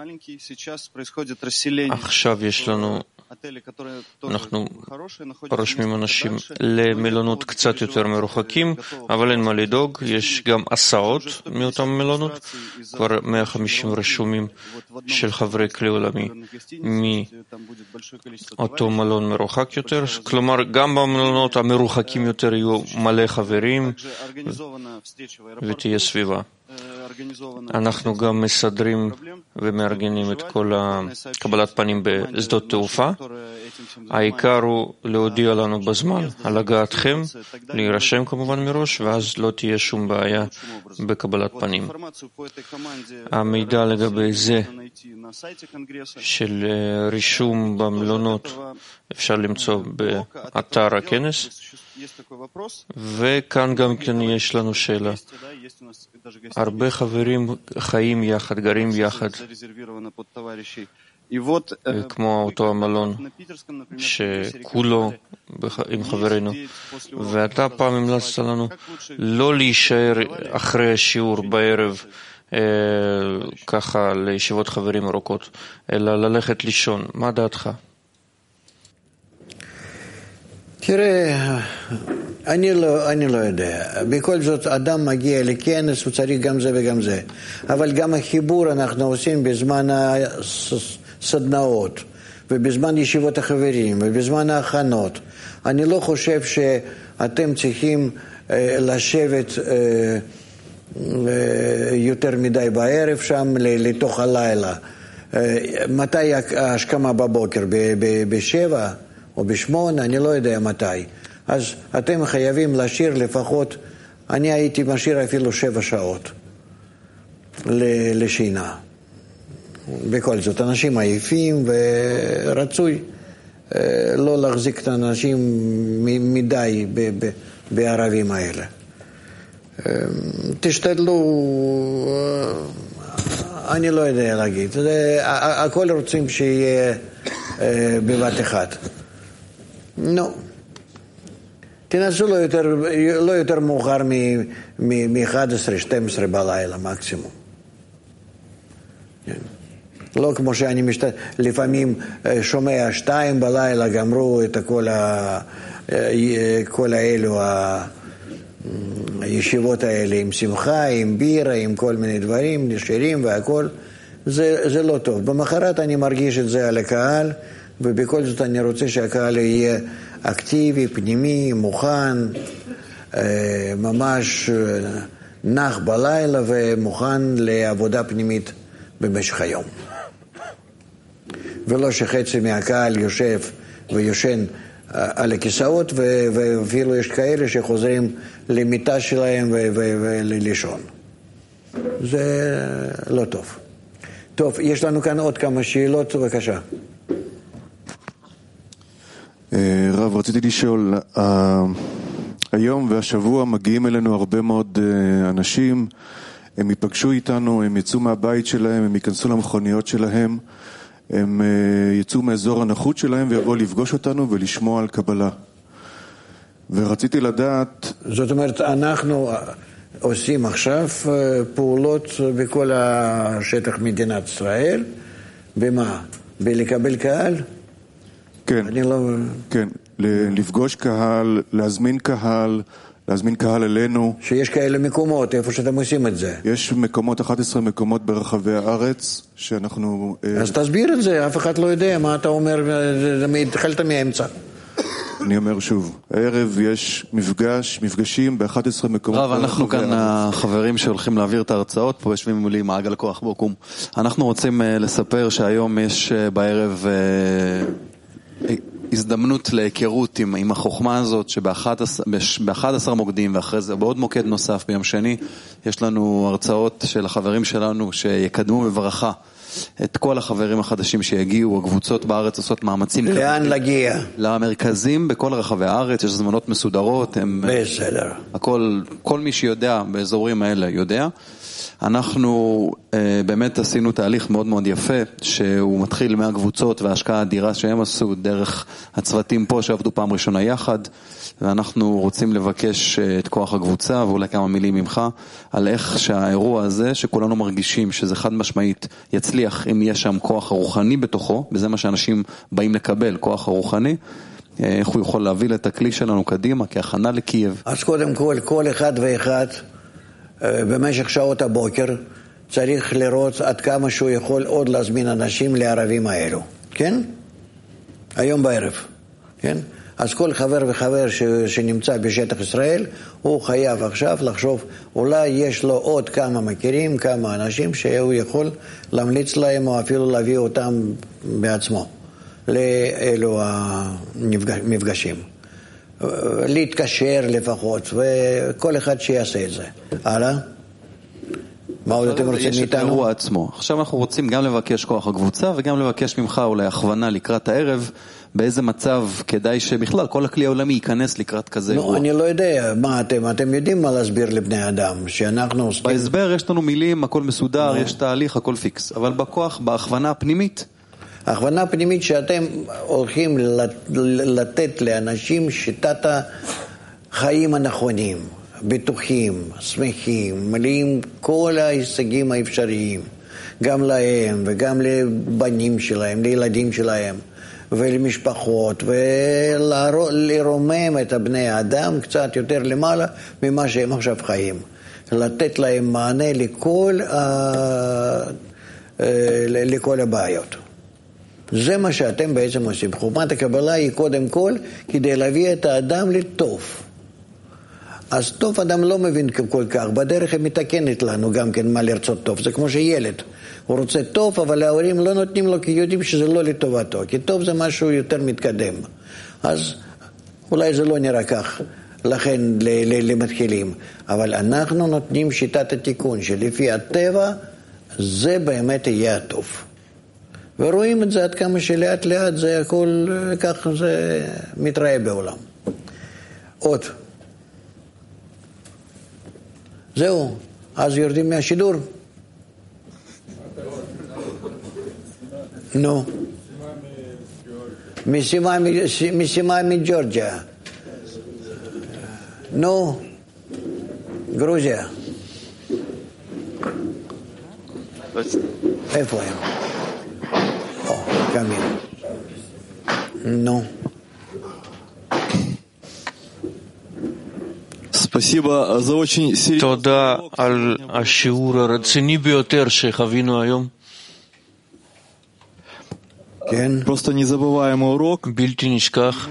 עכשיו יש לנו, אנחנו רושמים אנשים למלונות קצת יותר מרוחקים, אבל אין מה לדאוג, יש גם הסעות מאותם מלונות, כבר מאה וחמישים רשומים של חברי כלי עולמי מאותו מלון מרוחק יותר, כלומר גם במלונות המרוחקים יותר יהיו מלא חברים ותהיה סביבה. אנחנו גם מסדרים ומארגנים את כל קבלת פנים בשדות תעופה. העיקר הוא להודיע לנו בזמן על הגעתכם, להירשם כמובן מראש, ואז לא תהיה שום בעיה בקבלת פנים. המידע לגבי זה של רישום במלונות אפשר למצוא באתר הכנס, וכאן גם כן יש לנו שאלה. הרבה חברים חיים יחד, גרים יחד, כמו אותו המלון שכולו עם חברינו, ואתה פעם המלצת לנו לא להישאר אחרי השיעור בערב ככה לישיבות חברים ארוכות, אלא ללכת לישון. מה דעתך? תראה, אני לא, אני לא יודע. בכל זאת, אדם מגיע לכנס, הוא צריך גם זה וגם זה. אבל גם החיבור אנחנו עושים בזמן הסדנאות, ובזמן ישיבות החברים, ובזמן ההכנות. אני לא חושב שאתם צריכים אה, לשבת אה, אה, יותר מדי בערב שם, לתוך הלילה. אה, מתי ההשכמה בבוקר? ב- ב- בשבע? או בשמונה, אני לא יודע מתי. אז אתם חייבים לשיר לפחות, אני הייתי משאיר אפילו שבע שעות לשינה. בכל זאת, אנשים עייפים ורצוי לא להחזיק את האנשים מדי בערבים האלה. תשתדלו, אני לא יודע להגיד, הכל רוצים שיהיה בבת אחת. נו, תנסו לא יותר, לא יותר מאוחר מ-אחת עשרה שתים עשרה בלילה מקסימום. לא כמו שאני משת... לפעמים שומע שתיים בלילה גמרו את כל, ה... כל האלו הישיבות האלה עם שמחה, עם בירה, עם כל מיני דברים, שירים והכל. זה, זה לא טוב. במחרת אני מרגיש את זה על הקהל, ובכל זאת אני רוצה שהקהל יהיה אקטיבי, פנימי, מוכן, ממש נח בלילה ומוכן לעבודה פנימית במשך היום. ולא שחצי מהקהל יושב ויושן על הכיסאות, ואפילו יש כאלה שחוזרים למיטה שלהם ולישון. זה לא טוב. טוב, יש לנו כאן עוד כמה שאלות, בבקשה. רב, רציתי לשאול, היום והשבוע מגיעים אלינו הרבה מאוד אנשים, הם ייפגשו איתנו, הם יצאו מהבית שלהם, הם ייכנסו למכוניות שלהם, הם יצאו מאזור הנוחות שלהם ויבואו לפגוש אותנו ולשמוע על קבלה. ורציתי לדעת... זאת אומרת, אנחנו עושים עכשיו פעולות בכל השטח מדינת ישראל, במה? בלקבל קהל? כן, אני לא... כן, לפגוש קהל, להזמין קהל, להזמין קהל אלינו. שיש כאלה מקומות, איפה שאתם עושים את זה? יש מקומות, אחת עשרה מקומות ברחבי הארץ, שאנחנו... אז תסביר את זה, אף אחד לא יודע מה אתה אומר, התחלת מאמצע. אני אומר שוב, הערב יש מפגש, מפגשים ב-אחד עשר מקומות. רב, אנחנו כאן החברים שהולכים להעביר את ההרצאות, פה יושבים מולי מעגל כוח בוקום. אנחנו רוצים לספר שהיום יש בערב הזדמנות להיכרות עם, עם החוכמה הזאת, שב-אחד עשר מוקדים, ואחרי זה בעוד מוקד נוסף ביום שני, יש לנו הרצאות של החברים שלנו שיקדמו בברכה את כל החברים החדשים שיגיעו. הקבוצות בארץ עושות מאמצים. לאן להגיע? למרכזים בכל רחבי הארץ, יש זמנות מסודרות. הם, בסדר. הכל, כל מי שיודע באזורים האלה יודע. אנחנו באמת עשינו תהליך מאוד מאוד יפה, שהוא מתחיל מהקבוצות וההשקעה האדירה שהם עשו דרך הצוותים פה שעבדו פעם ראשונה יחד, ואנחנו רוצים לבקש את כוח הקבוצה ואולי כמה מילים ממך על איך שהאירוע הזה שכולנו מרגישים שזה חד משמעית יצליח אם יש שם כוח הרוחני בתוכו, וזה מה שאנשים באים לקבל, כוח הרוחני, איך הוא יכול להביא את הכלי שלנו קדימה כהכנה לקייב. אז קודם כל, כל אחד ואחד במשך שעות הבוקר צריך לראות עד כמה שהוא יכול עוד להזמין אנשים לערבים האלו, כן? היום בערב, כן? אז כל חבר וחבר ש, שנמצא בשטח ישראל, הוא חייב עכשיו לחשוב, אולי יש לו עוד כמה מכירים, כמה אנשים שהוא יכול להמליץ להם או אפילו להביא אותם בעצמו לאלו המפגשים. להתקשר לפחות, וכל אחד שיעשה את זה. הלאה? מה עוד אתם רוצים מאיתנו? יש את האירוע עצמו. עכשיו אנחנו רוצים גם לבקש כוח הקבוצה וגם לבקש ממך אולי הכוונה לקראת הערב, באיזה מצב כדאי שבכלל כל הכלי העולמי ייכנס לקראת כזה אירוע. לא, אני לא יודע מה אתם, אתם יודעים מה להסביר לבני אדם, שאנחנו עוסקים... בהסבר יש לנו מילים, הכל מסודר, יש תהליך, הכל פיקס, אבל בכוח, בהכוונה הפנימית, הכוונה פנימית שאתם הולכים לתת לאנשים שיטת החיים הנכונים, בטוחים, שמחים, מלאים כל ההישגים האפשריים, גם להם וגם לבנים שלהם, לילדים שלהם ולמשפחות, ולרומם את הבני האדם קצת יותר למעלה ממה שהם עכשיו חיים. לתת להם מענה לכל, לכל הבעיות. זה מה שאתם בעצם עושים. חוכמת הקבלה היא קודם כל כדי להביא את האדם לטוב. אז טוב אדם לא מבין כל כך, בדרך היא מתקנת לנו גם כן מה לרצות טוב. זה כמו שילד, הוא רוצה טוב, אבל ההורים לא נותנים לו כי יודעים שזה לא לטובתו, כי טוב זה משהו יותר מתקדם. אז אולי זה לא נראה כך, לכן למתחילים. אבל אנחנו נותנים שיטת התיקון, שלפי הטבע זה באמת יהיה הטוב. ורואים את זה עד כמה שלאט לאט זה הכל כך זה מתראה בעולם. עוד. זהו, אז יורדים מהשידור. נו. משימה מג'ורג'יה. נו. גרוזיה. איפה הם? או, גם הם. נו. תודה על השיעור הרציני ביותר שחווינו היום. כן. בלתי נשכח,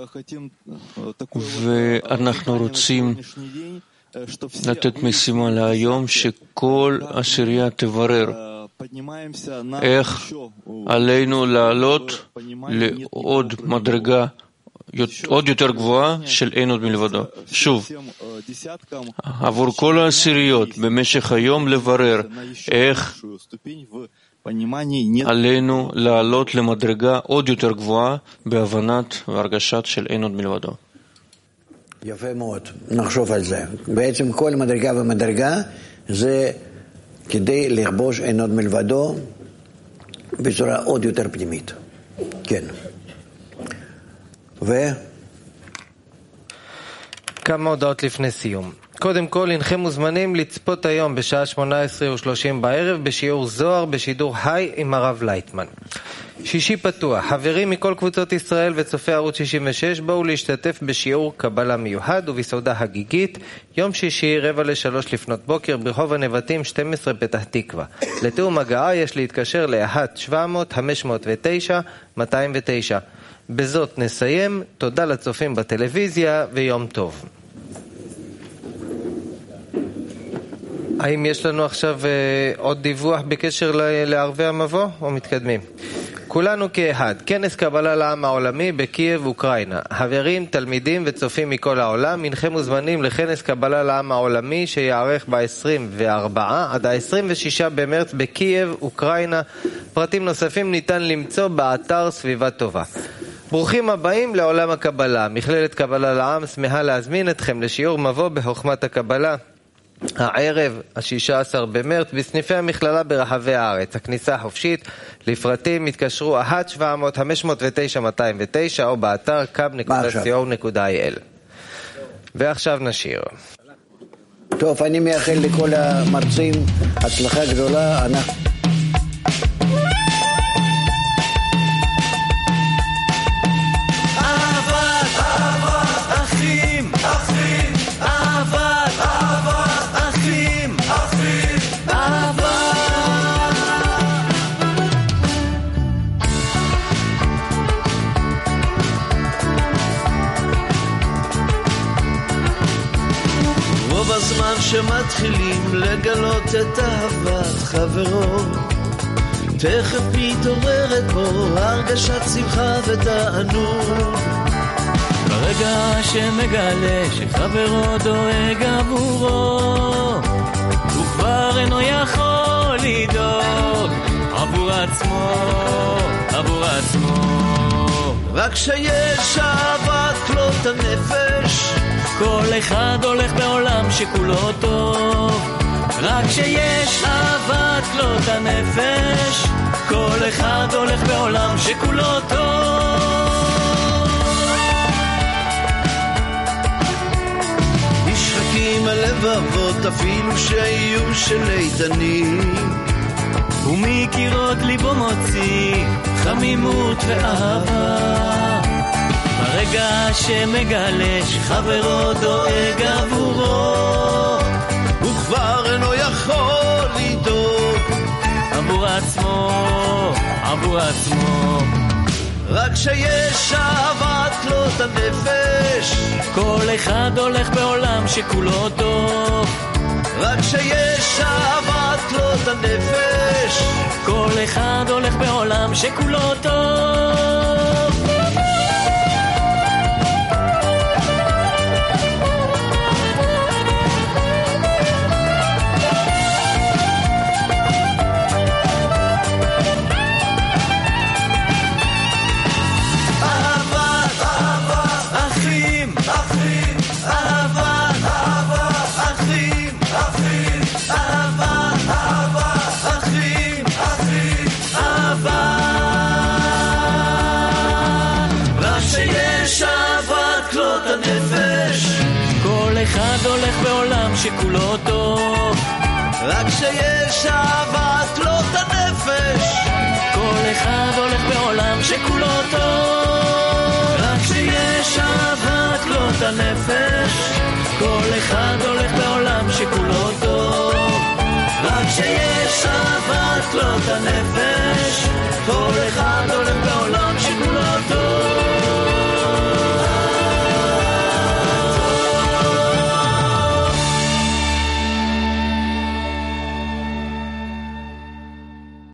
ואנחנו רוצים לתת משימה להיום שכל עשירייה תברר איך עלינו לעלות לעוד מדרגה עוד יותר גבוהה של אין עוד מלבדו. שוב, עבור כל העשיריות במשך היום לברר איך עלינו לעלות למדרגה עוד יותר גבוהה בהבנת והרגשת של אין עוד מלבדו. יפה מאוד, נחשוב על זה. בעצם כל מדרגה ומדרגה זה כדי לכבוש אין עוד מלבדו בצורה עוד יותר פנימית. כן. ו... כמה הודעות לפני סיום. קודם כל, אינכם מוזמנים לצפות היום בשעה שמונה עשרה ושלושים בערב בשיעור זוהר בשידור היי עם הרב לייטמן. שישי פתוח, חברים מכל קבוצות ישראל וצופי ערוץ שישים ושש באו להשתתף בשיעור קבלה מיוחד ובסעודה הגיגית יום שישי רבע לשלוש לפנות בוקר ברחוב הנבטים שתים עשרה פתח תקווה. לתאום הגעה יש להתקשר ל-אחת שבע מאות חמש מאות ותשע מאתיים ותשע. בזאת נסיים, תודה לצופים בטלוויזיה ויום טוב. האם יש לנו עכשיו אה, עוד דיווח בקשר לערבי המבוא או מתקדמים? כולנו כאחד, כנס קבלה לעם העולמי בקייב, אוקראינה. חברים, תלמידים וצופים מכל העולם, אינכם מוזמנים לכנס קבלה לעם העולמי שיערך ב-עשרים וארבעה עד ה-עשרים ושישה במרץ בקייב, אוקראינה. פרטים נוספים ניתן למצוא באתר סביבה טובה. ברוכים הבאים לעולם הקבלה. מכללת קבלה לעם שמחה להזמין אתכם לשיעור מבוא בחוכמת הקבלה. הערב, ה-שישה עשר במרץ, בסניפי המכללה ברחבי הארץ. הכניסה חופשית. לפרטים התקשרו אחת שבע מאות חמש מאות ותשע מאתיים ותשע או באתר קאב נקודה סי או נקודה איי אל. ועכשיו נשיר. טוב, אני מאחל לכל המרצים הצלחה גדולה. אנחנו... אהבת, אהבת, אחים, אחים, אהבת, אהבת, אחים, אחים, אהבת. רוב הזמן שמתחילים לגלות את אהבת חברו, תכף מתעוררת בו הרגשת שמחה ותענוג. ברגע שמגלה שחברו דואג עבורו, הוא כבר אינו יכול לדאוג עבור עצמו, עבור עצמו. רק שיש אהבת כלות הנפש, כל אחד הולך בעולם שכולו טוב. רק שיש אהבת כלות הנפש, כל אחד הולך בעולם שכולו טוב. נשחקים הלבבות אפילו שיהיו של איתנים, ומקירות ליבו מוציא חמימות ואהבה. ברגע שמגלה שחברו דואג עבורו, הוא כבר אינו יכול לדאוג עבור עצמו, עבור עצמו. רק שיש אהבת כלות הנפש, כל אחד הולך בעולם שכולו טוב. רק שיש אהבת כלות הנפש, כל אחד הולך בעולם שכולו טוב. אחד הולך בעולם שכולו טוב. רק שיש אהבת כלות הנפש, כל אחד הולך בעולם שכולו טוב. רק שיש אהבת כלות הנפש, כל אחד הולך בעולם שכולו טוב. רק שיש אהבת כלות הנפש, כל אחד הולך